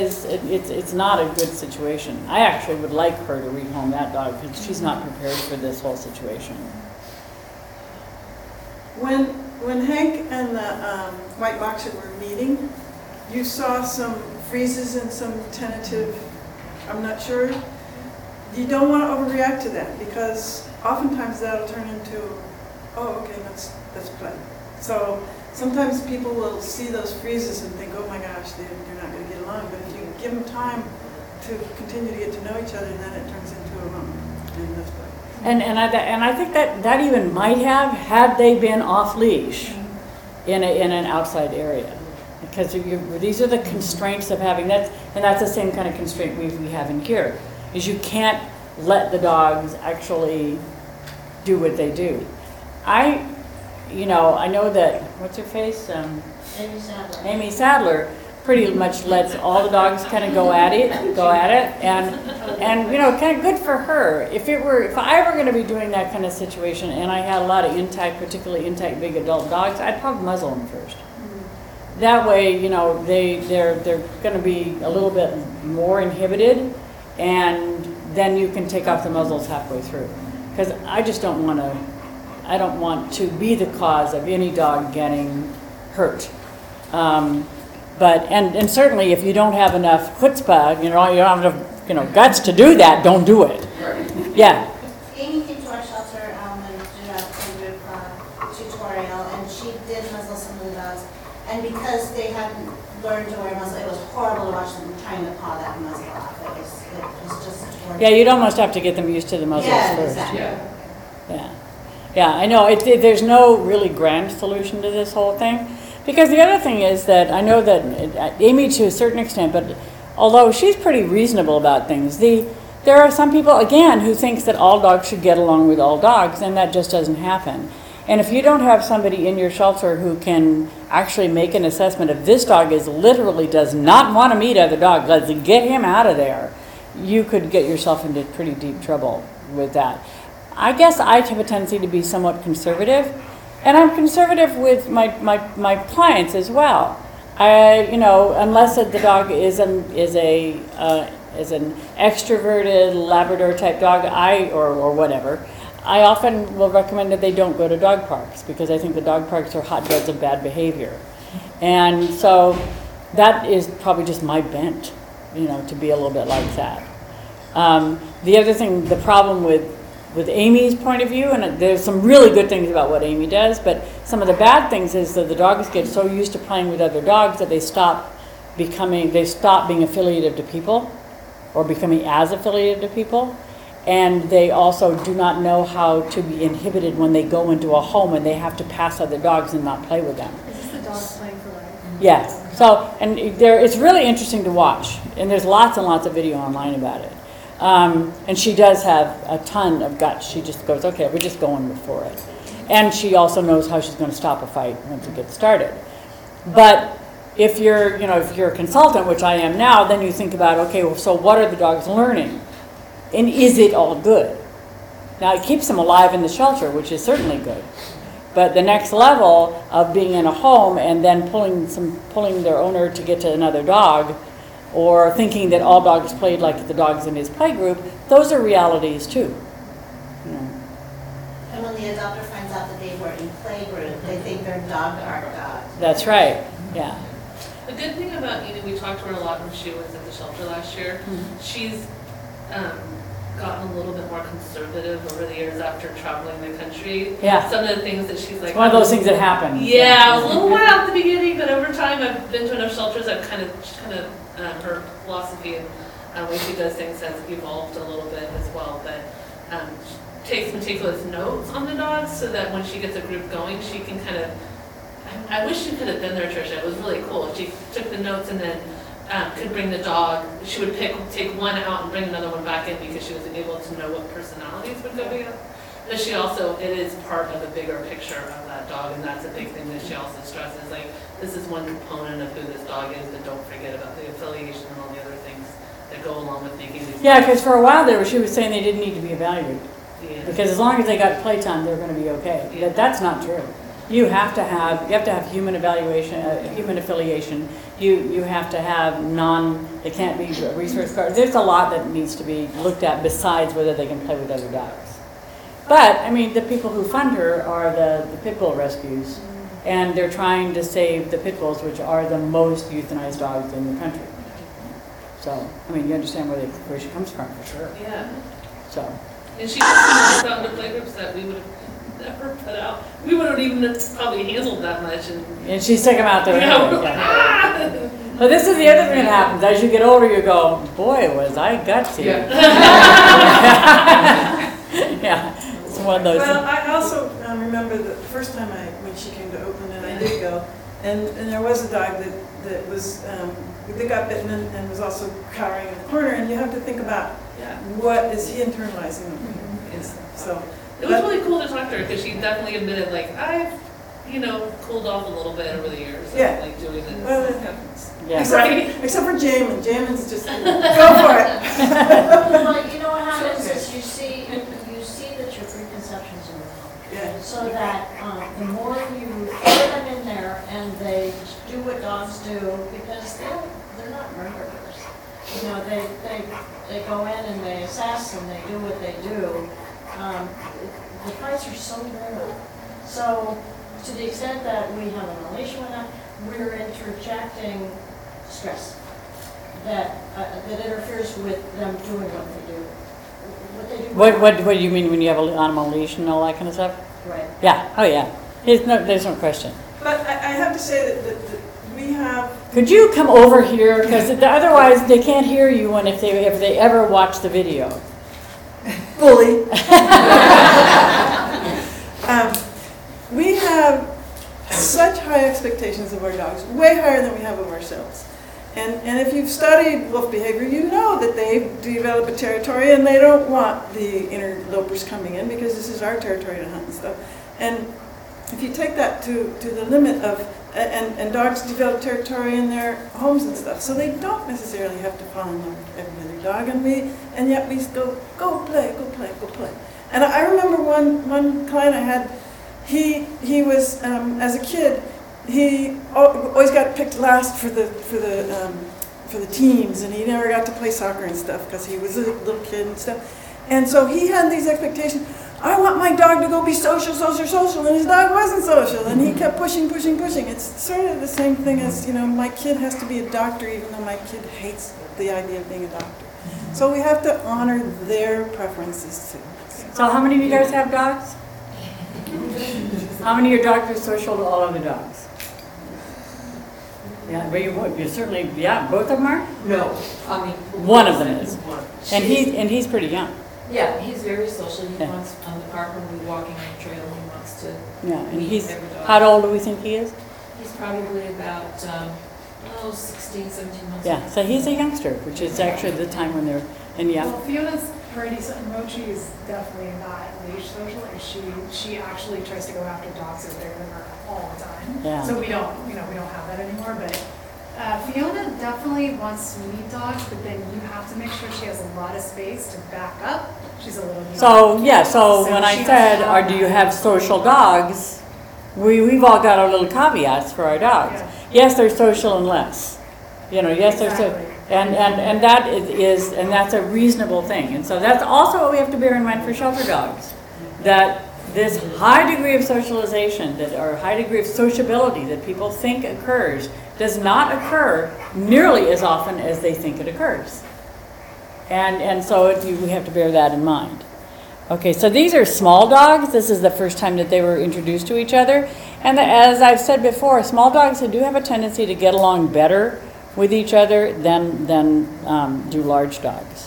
it's not a good situation. I actually would like her to rehome that dog because she's not prepared for this whole situation. When Hank and the white boxer were meeting, you saw some freezes and some tentative, I'm not sure. You don't want to overreact to that because oftentimes that'll turn into, oh, okay, let's play. So sometimes people will see those freezes and think, oh my gosh, they're not going to get along. But if you give them time to continue to get to know each other, then it turns into a moment. And let's play. And I think that even might have had they been off leash in an outside area, because these are the constraints of having that, and that's the same kind of constraint we have in here, is you can't let the dogs actually do what they do. I know that what's her face, Amy Sadler pretty much lets all the dogs kind of go at it, and kind of good for her. If I were going to be doing that kind of situation, and I had a lot of particularly intact big adult dogs, I'd probably muzzle them first. That way, they're going to be a little bit more inhibited, and then you can take off the muzzles halfway through. Because I just don't want to be the cause of any dog getting hurt. But, and certainly if you don't have enough chutzpah, you don't have enough, guts to do that, don't do it. Yeah. Amy came to our shelter and did a group tutorial, and she did muzzle some of the dogs. And because they hadn't learned to wear muzzle, it was horrible to watch them trying to paw that muzzle off. It was just horrible. Yeah, you'd almost have to get them used to the muzzles first. Exactly. Yeah. Yeah, I know. There's no really grand solution to this whole thing. Because the other thing is that I know that Amy, to a certain extent, but although she's pretty reasonable about things, there are some people, again, who thinks that all dogs should get along with all dogs, and that just doesn't happen. And if you don't have somebody in your shelter who can actually make an assessment of this dog literally does not want to meet other dogs, let's get him out of there, you could get yourself into pretty deep trouble with that. I guess I have a tendency to be somewhat conservative. And I'm conservative with my clients as well. Unless the dog is an extroverted Labrador type dog, or whatever, I often will recommend that they don't go to dog parks, because I think the dog parks are hotbeds of bad behavior. And so that is probably just my bent, to be a little bit like that. The other thing, the problem with Amy's point of view, and there's some really good things about what Amy does, but some of the bad things is that the dogs get so used to playing with other dogs that they stop being affiliated to people, or becoming as affiliated to people, and they also do not know how to be inhibited when they go into a home and they have to pass other dogs and not play with them. Is this the dog playing for life? Yes. So, and it's really interesting to watch, and there's lots and lots of video online about it. And she does have a ton of guts. She just goes, okay, we're just going for it. And she also knows how she's going to stop a fight once it gets started. But if you're a consultant, which I am now, then you think about, okay, well, so what are the dogs learning? And is it all good? Now, it keeps them alive in the shelter, which is certainly good. But the next level of being in a home and then pulling their owner to get to another dog, or thinking that all dogs played like the dogs in his play group, those are realities too. And when the adopter finds out that they were in play group, they think they're dog art dogs. That's right, yeah. The good thing about Edie, we talked to her a lot when she was at the shelter last year. She's gotten a little bit more conservative over the years after traveling the country. Yeah. Some of the things that she's like... It's one of those things that happen. Yeah, it was a little wild at the beginning, but over time I've been to enough shelters, I've kind of her philosophy and way she does things has evolved a little bit as well. But takes meticulous notes on the dogs so that when she gets a group going, she can kind of... I wish you could have been there, Tricia. It was really cool. She took the notes and then could bring the dog. She would take one out and bring another one back in because she was able to know what personalities would go together. But she also, it is part of the bigger picture of that dog, and that's a big thing that she also stresses. Like, this is one component of who this dog is, but don't forget about the affiliation and all the other things that go along with making these. Yeah, because for a while there, she was saying they didn't need to be evaluated. Yeah. Because as long as they got playtime, they're going to be okay. Yeah. But that's not true. You have to have human evaluation, human affiliation. You have to have they can't be resource cards. There's a lot that needs to be looked at besides whether they can play with other dogs. But, I mean, the people who fund her are the pit bull rescues, and they're trying to save the pit bulls, which are the most euthanized dogs in the country. So, I mean, you understand where she comes from, for sure. Yeah. So. And she puts out into playgroups that we would have never put out. We would have even probably handled that much. And she's taking them out there. Yeah. Yeah. Well, this is the other thing that happens. As you get older, you go, boy, was I gutsy. Yeah. Yeah. It's one of those. Well, I also remember the first time when she came to Oakland, and I did go, and there was a dog that was that got bitten and was also cowering in the corner, and you have to think about what is he internalizing. So it was really cool to talk to her because she definitely admitted, like, I've cooled off a little bit over the years. Yeah. Like doing this. Well, it happens. Yeah. Except for Jamin. Jamin's just go for it. Well, you know what happens is you see that your preconceptions are wrong. Yeah. So that the more you put them in there and they do what dogs do, because they're not murderers. They go in and they assess and they do what they do. The fights are so rare. So to the extent that we have a relation with them, we're interjecting stress that interferes with them doing what they do. What do you mean when you have an animal leash and all that kind of stuff? Right. Yeah, oh yeah, there's no question. But I have to say that we have, Could you come over here, because otherwise they can't hear you when if they ever watch the video. fully. We have such high expectations of our dogs, way higher than we have of ourselves. And if you've studied wolf behavior, you know that they develop a territory and they don't want the interlopers coming in because this is our territory to hunt and stuff. And if you take that to the limit of, and dogs develop territory in their homes and stuff, so they don't necessarily have to fall in love with every other dog, and yet we go play, go play, go play. And I remember one client I had, he was, as a kid, he always got picked last for the teams, and he never got to play soccer and stuff because he was a little kid and stuff. And so he had these expectations. I want my dog to go be social, and his dog wasn't social, and he kept pushing. It's sort of the same thing as, my kid has to be a doctor even though my kid hates the idea of being a doctor. So we have to honor their preferences too. So how many of you guys have dogs? How many of your dogs are social to all other dogs? Yeah, but you certainly, both of them are? No, I mean. One of them is. One. And he's pretty young. Yeah, he's very social. He Yeah. wants, on the park when we're walking on the trail, he wants to Yeah, and meet he's, every dog. how old do we think he is? He's probably about, 16, 17 months. Yeah, so he's a youngster, which is actually the time when they're, and yeah. Well, Fiona's pretty, Mochi is definitely not leash social, and she actually tries to go after dogs that are bigger than her all the time. Yeah. So we don't have that anymore, but Fiona definitely wants to meet dogs, but then you have to make sure she has a lot of space to back up. She's a little. So, yeah, so when I she said, has to do you have social dogs, we've all got our little caveats for our dogs. Yeah. Yes, they're social and less. Yes, they're so, Exactly. and that is, and that's a reasonable thing. And so that's also what we have to bear in mind for shelter dogs. That this high degree of socialization, or high degree of sociability that people think occurs, does not occur nearly as often as they think it occurs. And so we have to bear that in mind. Okay, so these are small dogs. This is the first time that they were introduced to each other. And as I've said before, small dogs do have a tendency to get along better with each other than do large dogs.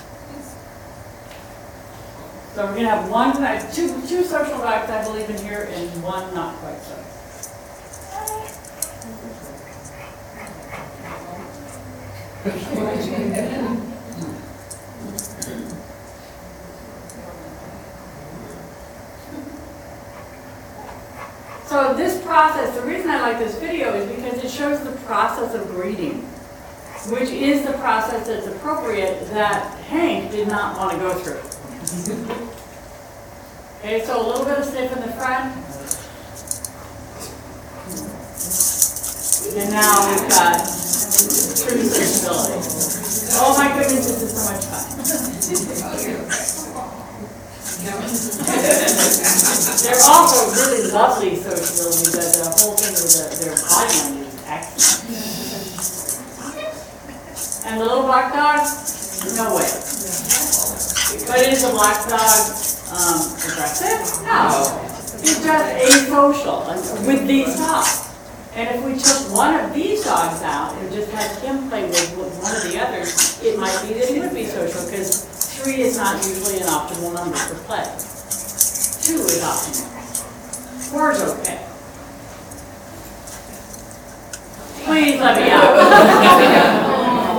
So we're going to have two social dogs, I believe, in here, and one not quite so. So this process, the reason I like this video is because it shows the process of breeding, which is the process that's appropriate that Hank did not want to go through. Okay, so a little bit of stiff in the front. And now we've got true sociability. Oh my goodness, this is so much fun. They're also really lovely sociability. The whole thing with their body language is excellent. And the little black dog? No way. But is a black dog aggressive? No. He's just asocial with these dogs. And if we took one of these dogs out and just had him play with one of the others, it might be that he would be social, because 3 is not usually an optimal number for play. 2 is optimal. 4 is okay. Please let me out.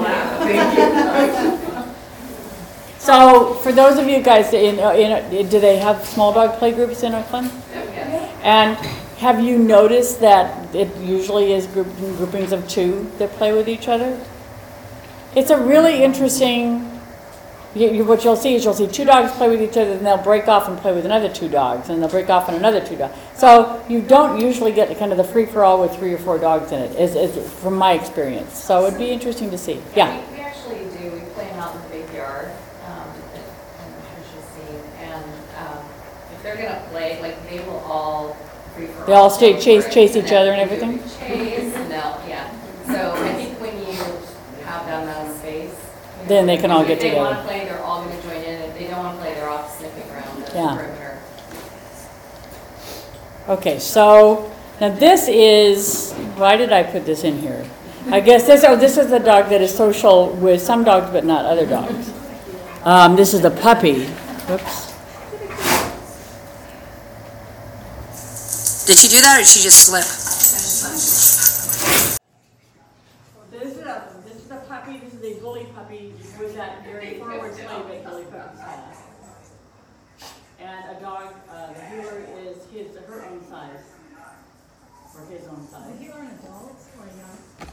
So, for those of you guys, do they have small dog play groups in Oakland? And have you noticed that it usually is groupings of 2 that play with each other? It's a really interesting, what you'll see is 2 dogs play with each other, and they'll break off and play with another 2 dogs, and they'll break off and another 2 dogs. So you don't usually get kind of the free-for-all with 3 or 4 dogs in it, is from my experience. So it'd be interesting to see. Yeah? We actually do. We play them out in the big yard, in Trish's scene, and if they're going to play, they will all free-for-all. They all chase each other and everything? Chase, and they'll, Then they can all get If they want together. to play, they're all going to join in. If they don't want to play, they're off sniffing around the Yeah. perimeter. Okay, so now this is, why did I put this in here? I guess this is the dog that is social with some dogs but not other dogs. This is the puppy. Whoops. Did she do that or did she just slip? This is a puppy. This is a bully puppy with that very forward play that bully puppies have. And a dog, the healer is her own size, or his own size. Is the healer an adult or young?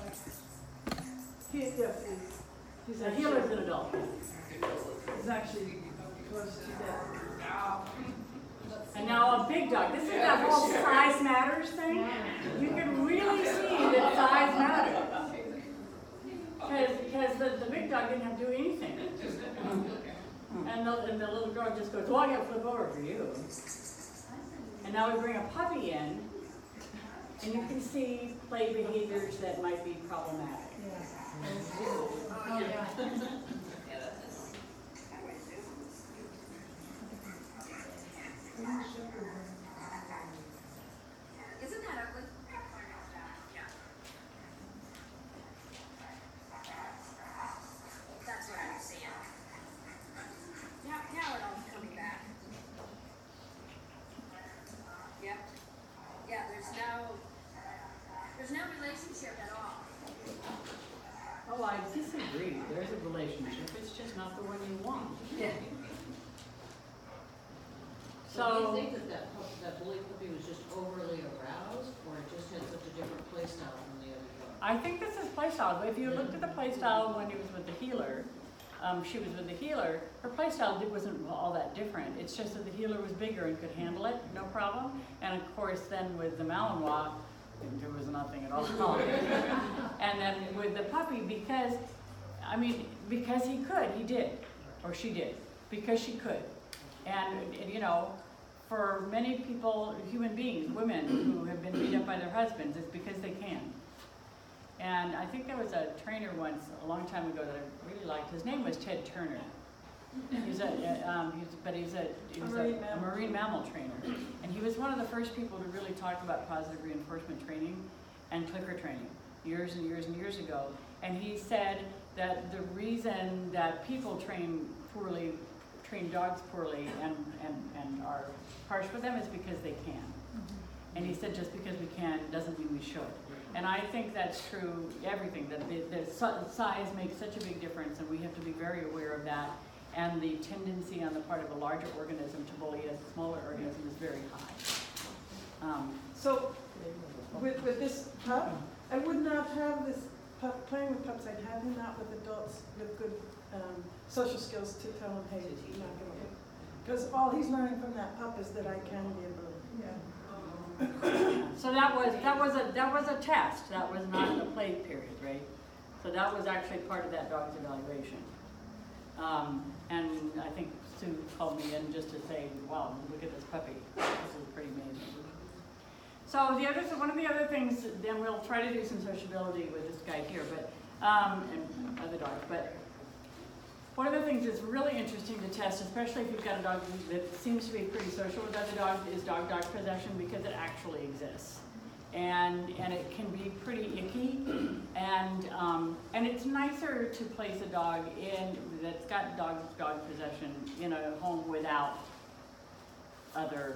The healer's an adult. It's actually close to that. And now a big dog. This is that whole size matters thing. You can really see that size matters. Because the big dog didn't have to do anything. And the little girl just goes, well, I gotta flip over for you. And now we bring a puppy in, and you can see play behaviors that might be problematic. Oh, yeah. Isn't that ugly? That's what I'm saying. Now it all's coming back. Yep. Yeah, there's no relationship at all. Oh, I disagree. There's a relationship. It's just not the one you want. So do you think that bully puppy was just overly aroused, or it just had such a different play style than the other dog? I think this is play style. If you looked at the play style when he was with the healer, she was with the healer, her play style wasn't all that different. It's just that the healer was bigger and could handle it, no problem. And of course, then with the Malinois, there was nothing at all. And then with the puppy, because he could, he did, or she did, because she could. And you know, for many people, human beings, women who have been beat up by their husbands, it's because they can. And I think there was a trainer once, a long time ago, that I really liked. His name was Ted Turner. He's a marine mammal trainer. And he was one of the first people to really talk about positive reinforcement training and clicker training years and years and years ago. And he said that the reason that people train dogs poorly and are harsh with them is because they can. And he said just because we can doesn't mean we should. And I think that's true, everything, that the size makes such a big difference, and we have to be very aware of that. And the tendency on the part of a larger organism to bully a smaller organism is very high. So with this pup, I would not have this pup playing with pups. I'd have him out with adults with good social skills to tell him, hey, you're not going to. Because all he's learning from that pup is that I can be a bully. Yeah. So that was a test. That was not the play period, right? So that was actually part of that dog's evaluation. And I think Sue called me in just to say, wow, look at this puppy. This is pretty amazing. So one of the other things, then we'll try to do some sociability with this guy here, but and other dogs. But one of the things that's really interesting to test, especially if you've got a dog that seems to be pretty social with other dogs, is dog-dog possession, because it actually exists. And it can be pretty icky, and it's nicer to place a dog that's got dog possession in a home without other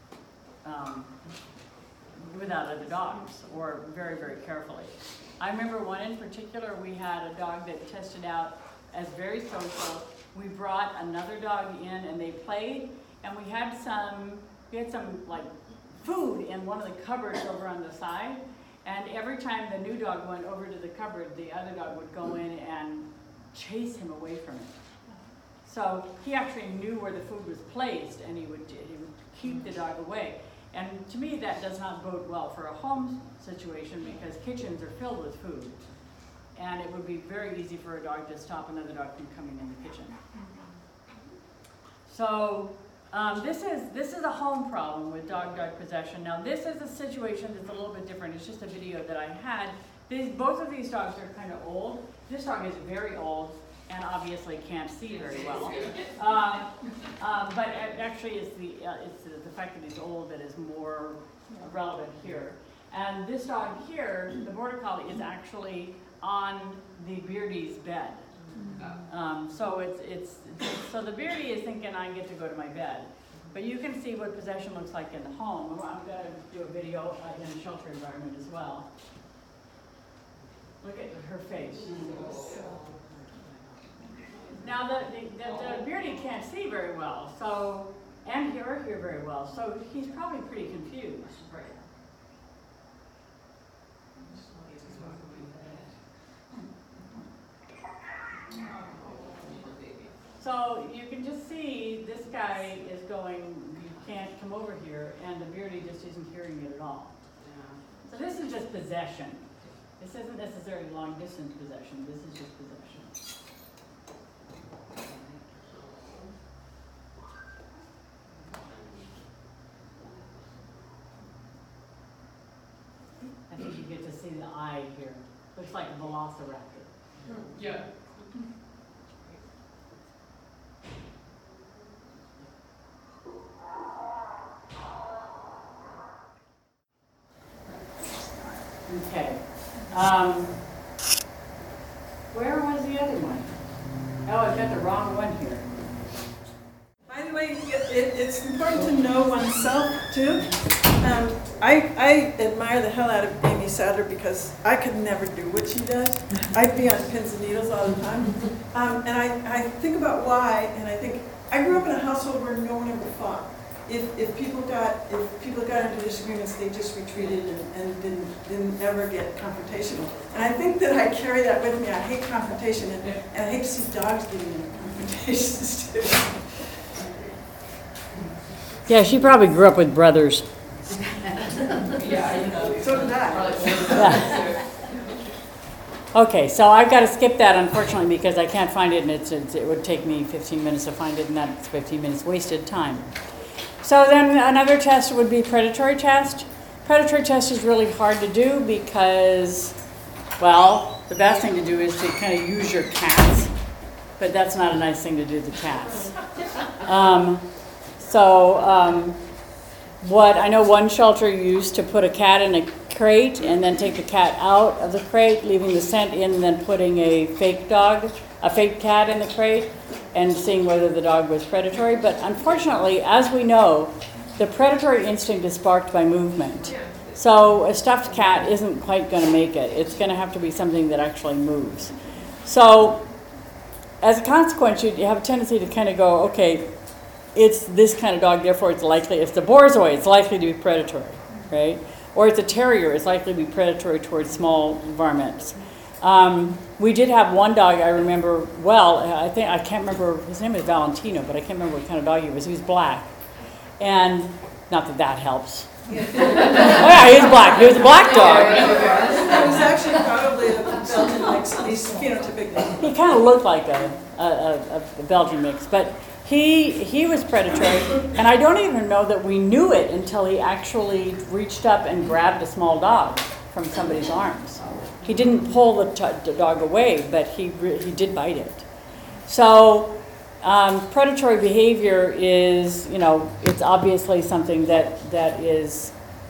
dogs, or very, very carefully. I remember one in particular, we had a dog that tested out as very social. We brought another dog in and they played, and we had some like food in one of the cupboards over on the side, and every time the new dog went over to the cupboard, the other dog would go in and chase him away from it. So he actually knew where the food was placed, and he would keep the dog away. And to me, that does not bode well for a home situation, because kitchens are filled with food. And it would be very easy for a dog to stop another dog from coming in the kitchen. So this is a home problem with dog-dog possession. Now this is a situation that's a little bit different. It's just a video that I had. Both of these dogs are kind of old. This dog is very old, and obviously can't see very well. But actually, it's the fact that he's old that is more relevant here. And this dog here, the Border Collie, is actually on the Beardie's bed. So the Beardie is thinking, I get to go to my bed. But you can see what possession looks like in the home. I'm going to do a video in a shelter environment as well. Look at her face. Now the Beardie can't see very well, so, and hear very well, so he's probably pretty confused. So you can just see this guy is going, you can't come over here, and the Beardie just isn't hearing it at all. So this is just possession. This isn't necessarily long distance possession, this is just possession. I think you get to see the eye here. Looks like a velociraptor. Yeah. Okay. Where was the other one? Oh, I've got the wrong one here. By the way, it's important to know oneself too. I admire the hell out of Amy Sadler because I could never do what she does. I'd be on pins and needles all the time. And I think about why, and I think, I grew up in a household where no one ever fought. If people got into disagreements, they just retreated and didn't ever get confrontational. And I think that I carry that with me. I hate confrontation, and I hate to see dogs getting into confrontations too. Yeah, she probably grew up with brothers. Yeah, so did I. Yeah. Okay, so I've got to skip that unfortunately because I can't find it, and it would take me 15 minutes to find it, and that's 15 minutes wasted time. So then another test would be predatory test. Predatory test is really hard to do because, well, the best thing to do is to kind of use your cats, but that's not a nice thing to do to cats. What I know one shelter used to put a cat in a crate and then take the cat out of the crate, leaving the scent in, and then putting a fake cat in the crate and seeing whether the dog was predatory. But unfortunately, as we know, the predatory instinct is sparked by movement. So a stuffed cat isn't quite going to make it. It's going to have to be something that actually moves. So as a consequence, you have a tendency to kind of go, okay, it's this kind of dog, therefore it's likely, if it's a Borzoi, it's likely to be predatory, right? Or it's a terrier, it's likely to be predatory towards small varmints. We did have one dog I remember well. I can't remember, his name was Valentino, but I can't remember what kind of dog he was. He was black. And not that helps. Oh yeah, he was black. He was a black dog. It was actually probably a Belgian mix, at least phenotypically. He kind of looked like a Belgian mix, but he was predatory, and I don't even know that we knew it until he actually reached up and grabbed a small dog from somebody's arms. He didn't pull the dog away, but he did bite it. So predatory behavior is, it's obviously something that is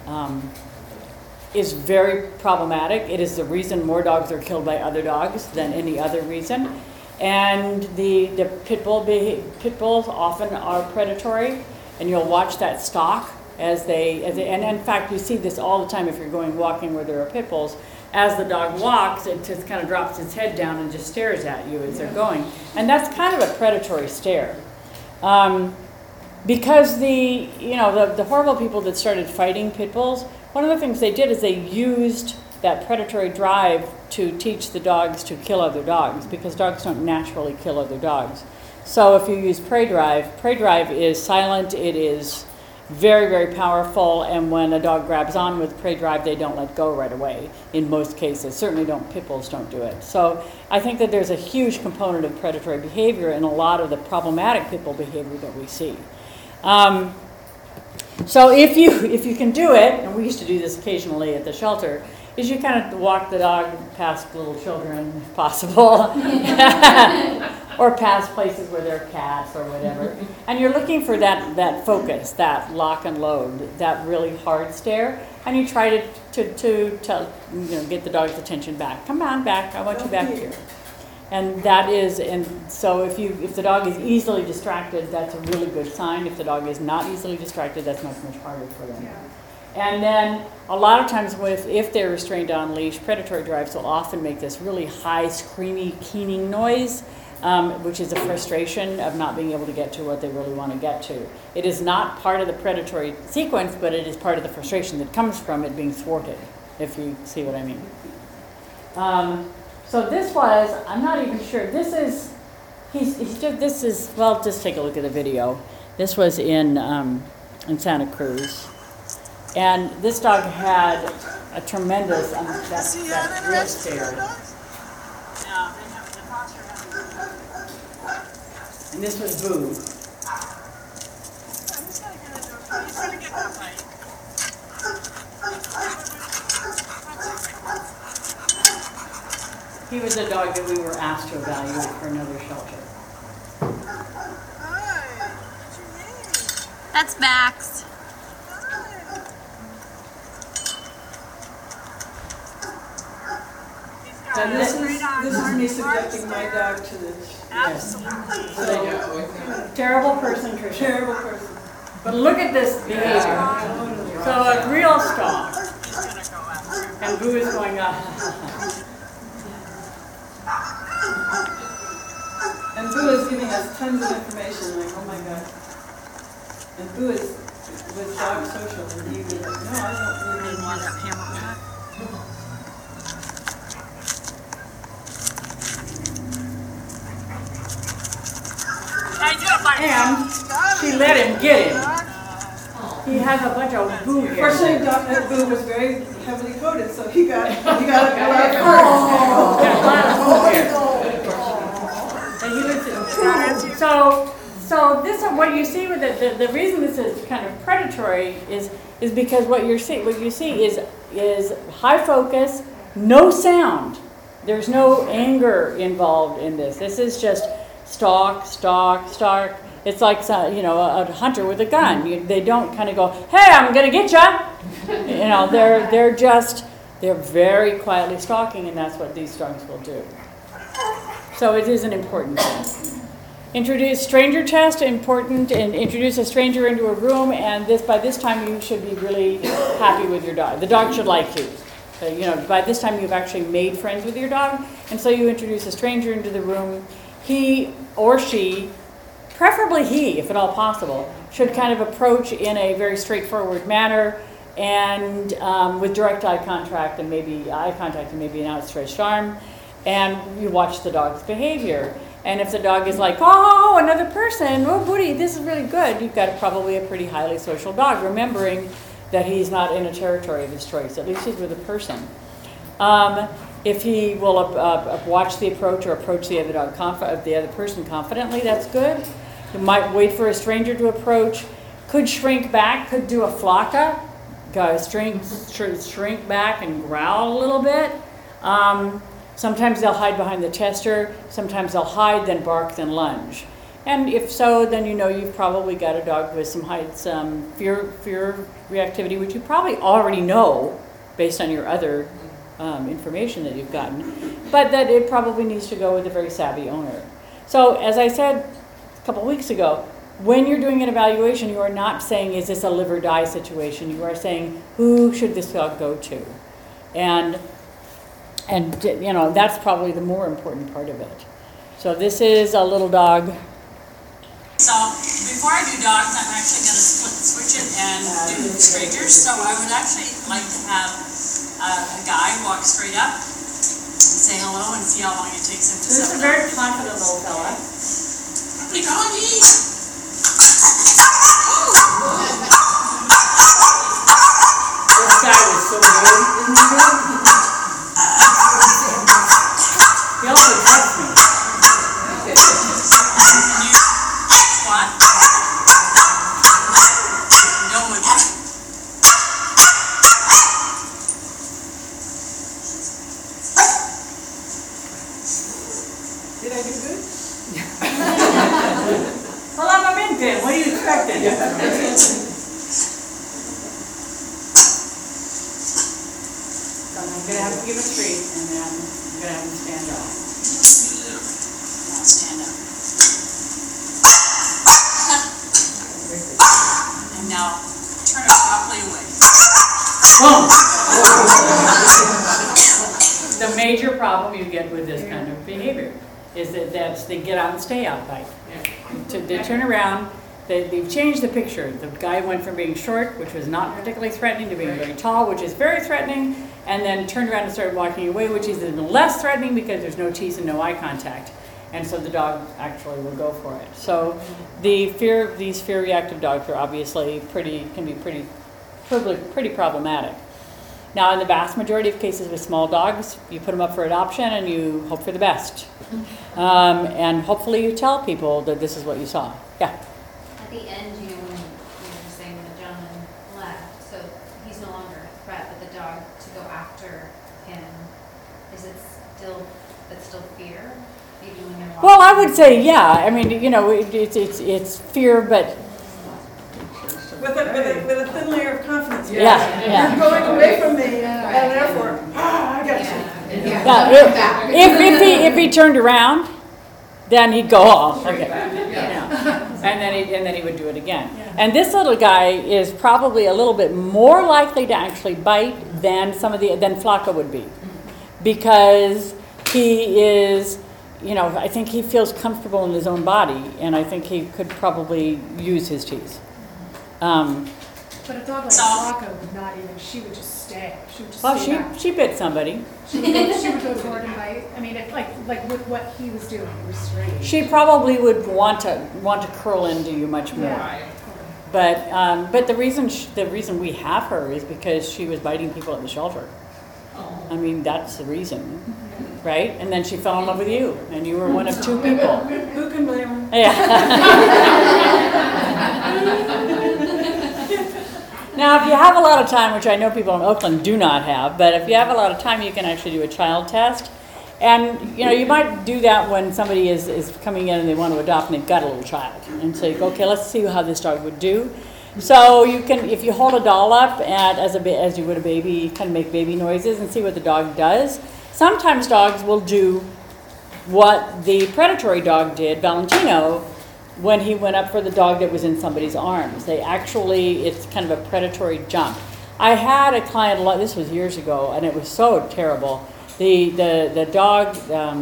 very problematic. It is the reason more dogs are killed by other dogs than any other reason. And the pit bulls often are predatory, and you'll watch that stalk and in fact you see this all the time if you're going walking where there are pit bulls. As the dog walks, it just kind of drops its head down and just stares at you as they're going. And that's kind of a predatory stare. Because the horrible people that started fighting pit bulls, one of the things they did is they used that predatory drive to teach the dogs to kill other dogs, because dogs don't naturally kill other dogs. So if you use prey drive is silent, it is very, very powerful, and when a dog grabs on with prey drive, they don't let go right away in most cases. Certainly pit bulls don't do it. So I think that there's a huge component of predatory behavior in a lot of the problematic pit bull behavior that we see. So if you can do it, and we used to do this occasionally at the shelter, is you kind of walk the dog past little children if possible, or past places where there are cats or whatever, and you're looking for that focus, that lock and load, that really hard stare, and you try to tell, get the dog's attention back. Come on back, I want you back here. And that is, and so if the dog is easily distracted, that's a really good sign. If the dog is not easily distracted, that's much harder for them. And then a lot of times if they're restrained on leash, predatory drives will often make this really high, screamy, keening noise, which is a frustration of not being able to get to what they really want to get to. It is not part of the predatory sequence, but it is part of the frustration that comes from it being thwarted, if you see what I mean. So this was, I'm not even sure, this is well, just take a look at the video. This was in Santa Cruz. And this dog had a tremendous, that real stare. And this was Boo. He was a dog that we were asked to evaluate for another shelter. That's Max. And this is me subjecting my dog to this. Absolutely. So, terrible person, Tricia. Terrible person. But look at this behavior. So a real stalk. And Boo is going up. And Boo is giving us tons of information, like, oh my God. And Boo is with Dog Social, and he was like, no, I don't really want that camera. And she let him get him. He has a bunch of Boo here. Fortunately, Boo was very heavily coated, so he got a lot of So this is what you see with it. The reason this is kind of predatory is because what you see is high focus, no sound. There's no anger involved in this. This is just stalk. It's like a hunter with a gun. They don't kind of go, hey, I'm gonna get you. They're very quietly stalking, and that's what these dogs will do. So it is an important thing. Introduce stranger test, important, and introduce a stranger into a room, and by this time you should be really happy with your dog. The dog should like you. So, by this time you've actually made friends with your dog, and so you introduce a stranger into the room. He or she, preferably he, if at all possible, should kind of approach in a very straightforward manner and with direct eye contact and maybe an outstretched arm, and you watch the dog's behavior. And if the dog is like, oh, another person, oh, booty, this is really good, you've got probably a pretty highly social dog, remembering that he's not in a territory of his choice, at least he's with a person. If he will watch the approach or approach the other person confidently, that's good. You might wait for a stranger to approach. Could shrink back, could do a flocka, shrink back and growl a little bit. Sometimes they'll hide behind the tester. Sometimes they'll hide, then bark, then lunge. And if so, then you've probably got a dog with some fear reactivity, which you probably already know based on your other information that you've gotten, but that it probably needs to go with a very savvy owner. So as I said a couple weeks ago, when you're doing an evaluation, you are not saying, is this a live or die situation? You are saying, who should this dog go to? And that's probably the more important part of it. So this is a little dog. So before I do dogs, I'm actually going to switch it and do strangers. So I would actually like to have a guy walk straight up and say hello and see how long it takes him to This is a very confident little fella. Hey, doggy! This guy was so good, isn't he good? He also touched me. What? No, I do good? Well, I'm a mint then, what are you expecting? So I'm gonna have to give a treat, and then I'm gonna have him stand up. Now stand up. And now turn it properly away. Boom! The major problem you get with this kind of behavior is that they get out and stay out bite. They turn around, they've changed the picture. The guy went from being short, which was not particularly threatening, to being very tall, which is very threatening, and then turned around and started walking away, which is even less threatening because there's no teeth and no eye contact. And so the dog actually will go for it. So these fear reactive dogs are obviously can be pretty problematic. Now, in the vast majority of cases with small dogs, you put them up for adoption and you hope for the best. And hopefully you tell people that this is what you saw. Yeah? At the end, when you were saying when the gentleman left, so he's no longer a threat, but the dog to go after him, is it still fear? Even when they're Well, I would say, yeah. I mean, it's fear, but With a thin layer of confidence. Yeah. You're going away from me, and therefore, I got you. if he turned around, then he'd go off. Okay. Yeah. And then he would do it again. And this little guy is probably a little bit more likely to actually bite than than Flacco would be, because he is. I think he feels comfortable in his own body, and I think he could probably use his teeth. But a dog like Flacco would not even, she would just stay. She would just stay back. She bit somebody. She would go toward and bite. I mean, like with what he was doing, it was strange. She probably would want to curl into you much more. Yeah. But the reason we have her is because she was biting people at the shelter. I mean, that's the reason, right? And then she fell in love with you, and you were one of two people. Who can blame her? Yeah. Now, if you have a lot of time, which I know people in Oakland do not have, but if you have a lot of time, you can actually do a child test. And, you might do that when somebody is coming in and they want to adopt and they've got a little child. And say, okay, let's see how this dog would do. So you can, if you hold a doll up as you would a baby, you kind of make baby noises and see what the dog does. Sometimes dogs will do what the predatory dog did, Valentino, when he went up for the dog that was in somebody's arms. It's kind of a predatory jump. I had a client, this was years ago, and it was so terrible. The dog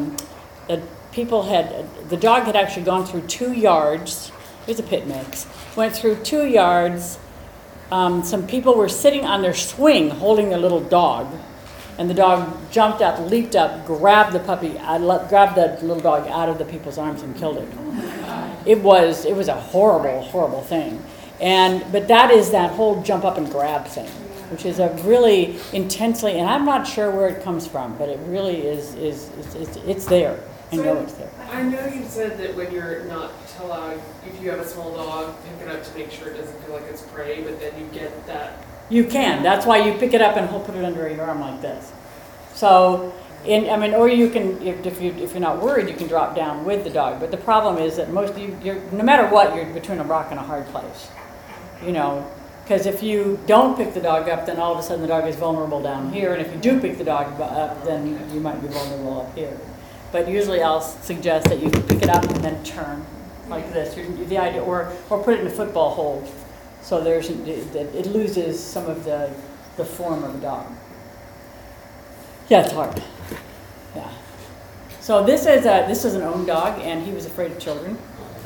had actually gone through 2 yards. It was a pit mix. Went through 2 yards. Some people were sitting on their swing holding their little dog, and the dog jumped up, leaped up, grabbed the little dog out of the people's arms and killed it. It was a horrible, horrible thing. But that is that whole jump up and grab thing, which is a really intensely, and I'm not sure where it comes from, but it really it's there. I know it's there. I know you said that when you're not allowed, if you have a small dog, pick it up to make sure it doesn't feel like it's prey, but then you get that. You can. That's why you pick it up and put it under your arm like this. So, or you can, if you're not worried, you can drop down with the dog. But the problem is that no matter what, you're between a rock and a hard place. Because if you don't pick the dog up, then all of a sudden the dog is vulnerable down here. And if you do pick the dog up, then you might be vulnerable up here. But usually I'll suggest that you pick it up and then turn like this. The idea, or put it in a football hold, so it loses some of the form of a dog. Yeah, it's hard. Yeah. So this is an owned dog, and he was afraid of children.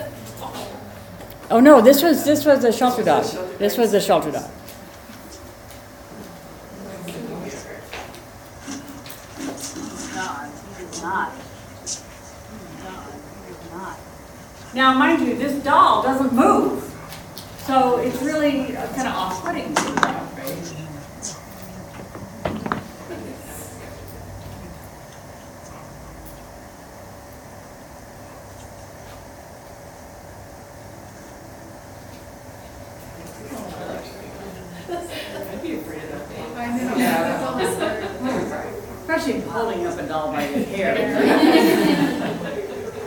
Oh no, this was a shelter dog. This was a shelter dog. Not. Now, mind you, this doll doesn't move, so it's really kind of off-putting. I'd be afraid of that thing. I know. That's almost scary. Especially holding up a doll by the hair.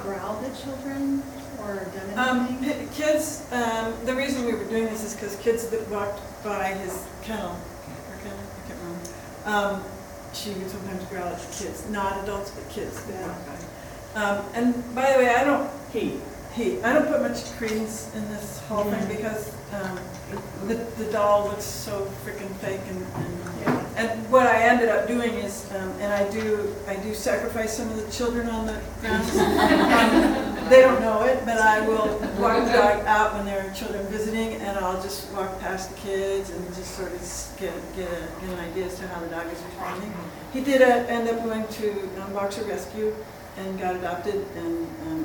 growled at children or done anything? Kids, the reason we were doing this is because kids that walked by his kennel, I can't remember, she would sometimes growl at the kids, not adults, but kids that walked by. And by the way, I don't put much credence in this whole thing because the doll looks so freaking fake, and what I ended up doing is, and I do sacrifice some of the children on the grounds. They don't know it, but I will walk the dog out when there are children visiting, and I'll just walk past the kids and just sort of get an idea as to how the dog is responding. He did end up going to Boxer Rescue and got adopted, and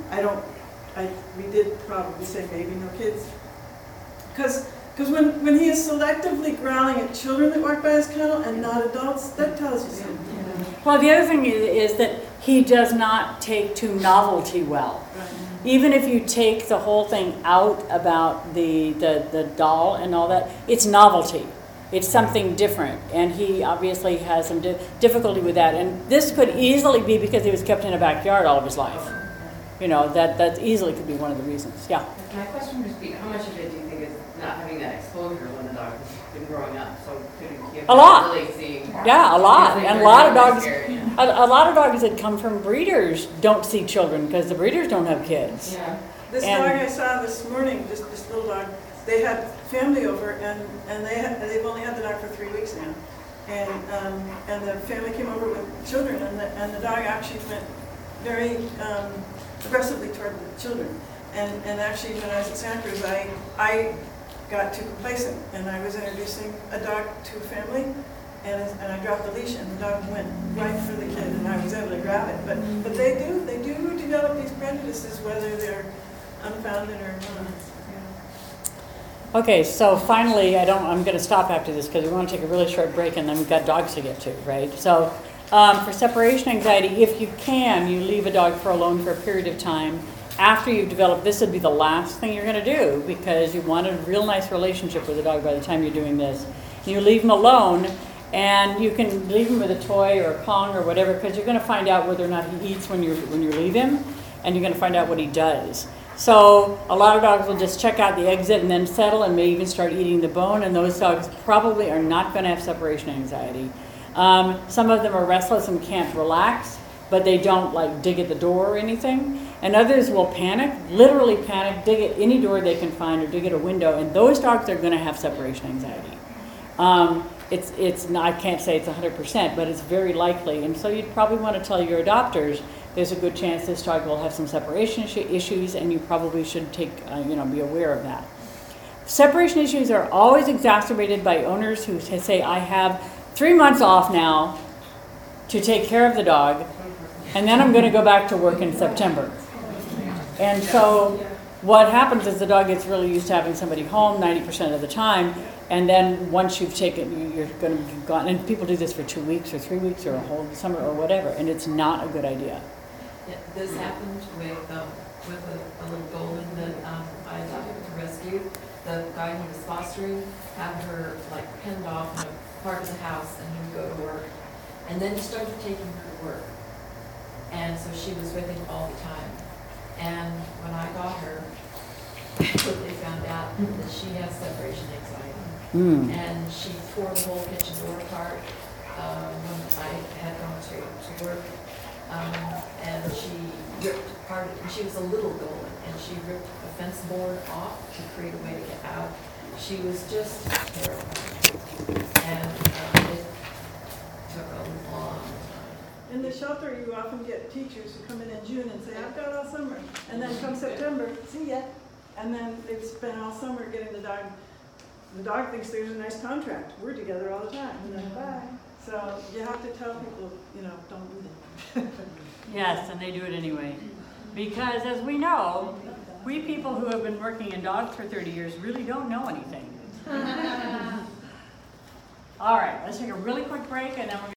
we did probably say maybe no kids. Because when he is selectively growling at children that walk by his kennel and not adults, that tells you something. Well, the other thing is that he does not take to novelty well. Right. Even if you take the whole thing out about the doll and all that, it's novelty. It's something different, and he obviously has some difficulty with that. And this could easily be because he was kept in a backyard all of his life. You know, that easily could be one of the reasons. Yeah. My question would be, how much of it do you think is not having that exposure when the dog has been growing up? So could you A lot. really see? Yeah, a lot. And a lot of dogs, Scared, yeah. a lot of dogs that come from breeders don't see children because the breeders don't have kids. Yeah. This dog I saw this morning, this little dog, they had family over, and they've only had the dog for 3 weeks now, and the family came over with children, and the dog actually went very aggressively toward the children, and actually when I was at Santa Cruz, I got too complacent, and I was introducing a dog to a family, and I dropped the leash, and the dog went right for the kid, and I was able to grab it. But they do develop these prejudices, whether they're unfounded or not. Okay, so finally, I'm going to stop after this because we want to take a really short break, and then we've got dogs to get to, right? So for separation anxiety, if you can, you leave a dog alone for a period of time. After you've developed, this would be the last thing you're going to do because you want a real nice relationship with the dog by the time you're doing this. You leave him alone, and you can leave him with a toy or a Kong or whatever, because you're going to find out whether or not he eats when you leave him, and you're going to find out what he does. So a lot of dogs will just check out the exit and then settle and may even start eating the bone, and those dogs probably are not going to have separation anxiety. Some of them are restless and can't relax, but they don't like dig at the door or anything. And others will panic, literally panic, dig at any door they can find or dig at a window, and those dogs are going to have separation anxiety. I can't say it's 100%, but it's very likely. And so you'd probably want to tell your adopters there's a good chance this dog will have some separation issues, and you probably should be aware of that. Separation issues are always exacerbated by owners who say, I have 3 months off now to take care of the dog, and then I'm going to go back to work in September. And so what happens is the dog gets really used to having somebody home 90% of the time, and then once you've taken, you're going to be gone. And people do this for 2 weeks or 3 weeks or a whole summer or whatever, and it's not a good idea. Yeah, this happened with a little golden that I adopted to rescue. The guy who was fostering had her like pinned off in a part of the house, and he would go to work, and then he started taking her to work, and so she was with him all the time. And when I got her, I quickly found out that she has separation anxiety, and she tore the whole kitchen door apart when I had gone to work. And she ripped part of it, and she was a little golden, and she ripped a fence board off to create a way to get out. She was just terrified, and it took a long time. In the shelter, you often get teachers who come in June and say, I've got all summer, and then come September, see ya, and then they've spent all summer getting the dog. The dog thinks there's a nice contract. We're together all the time, and then bye. So you have to tell people, don't do that. Yes, and they do it anyway. Because as we know, we people who have been working in dogs for 30 years really don't know anything. All right, let's take a really quick break, and then we're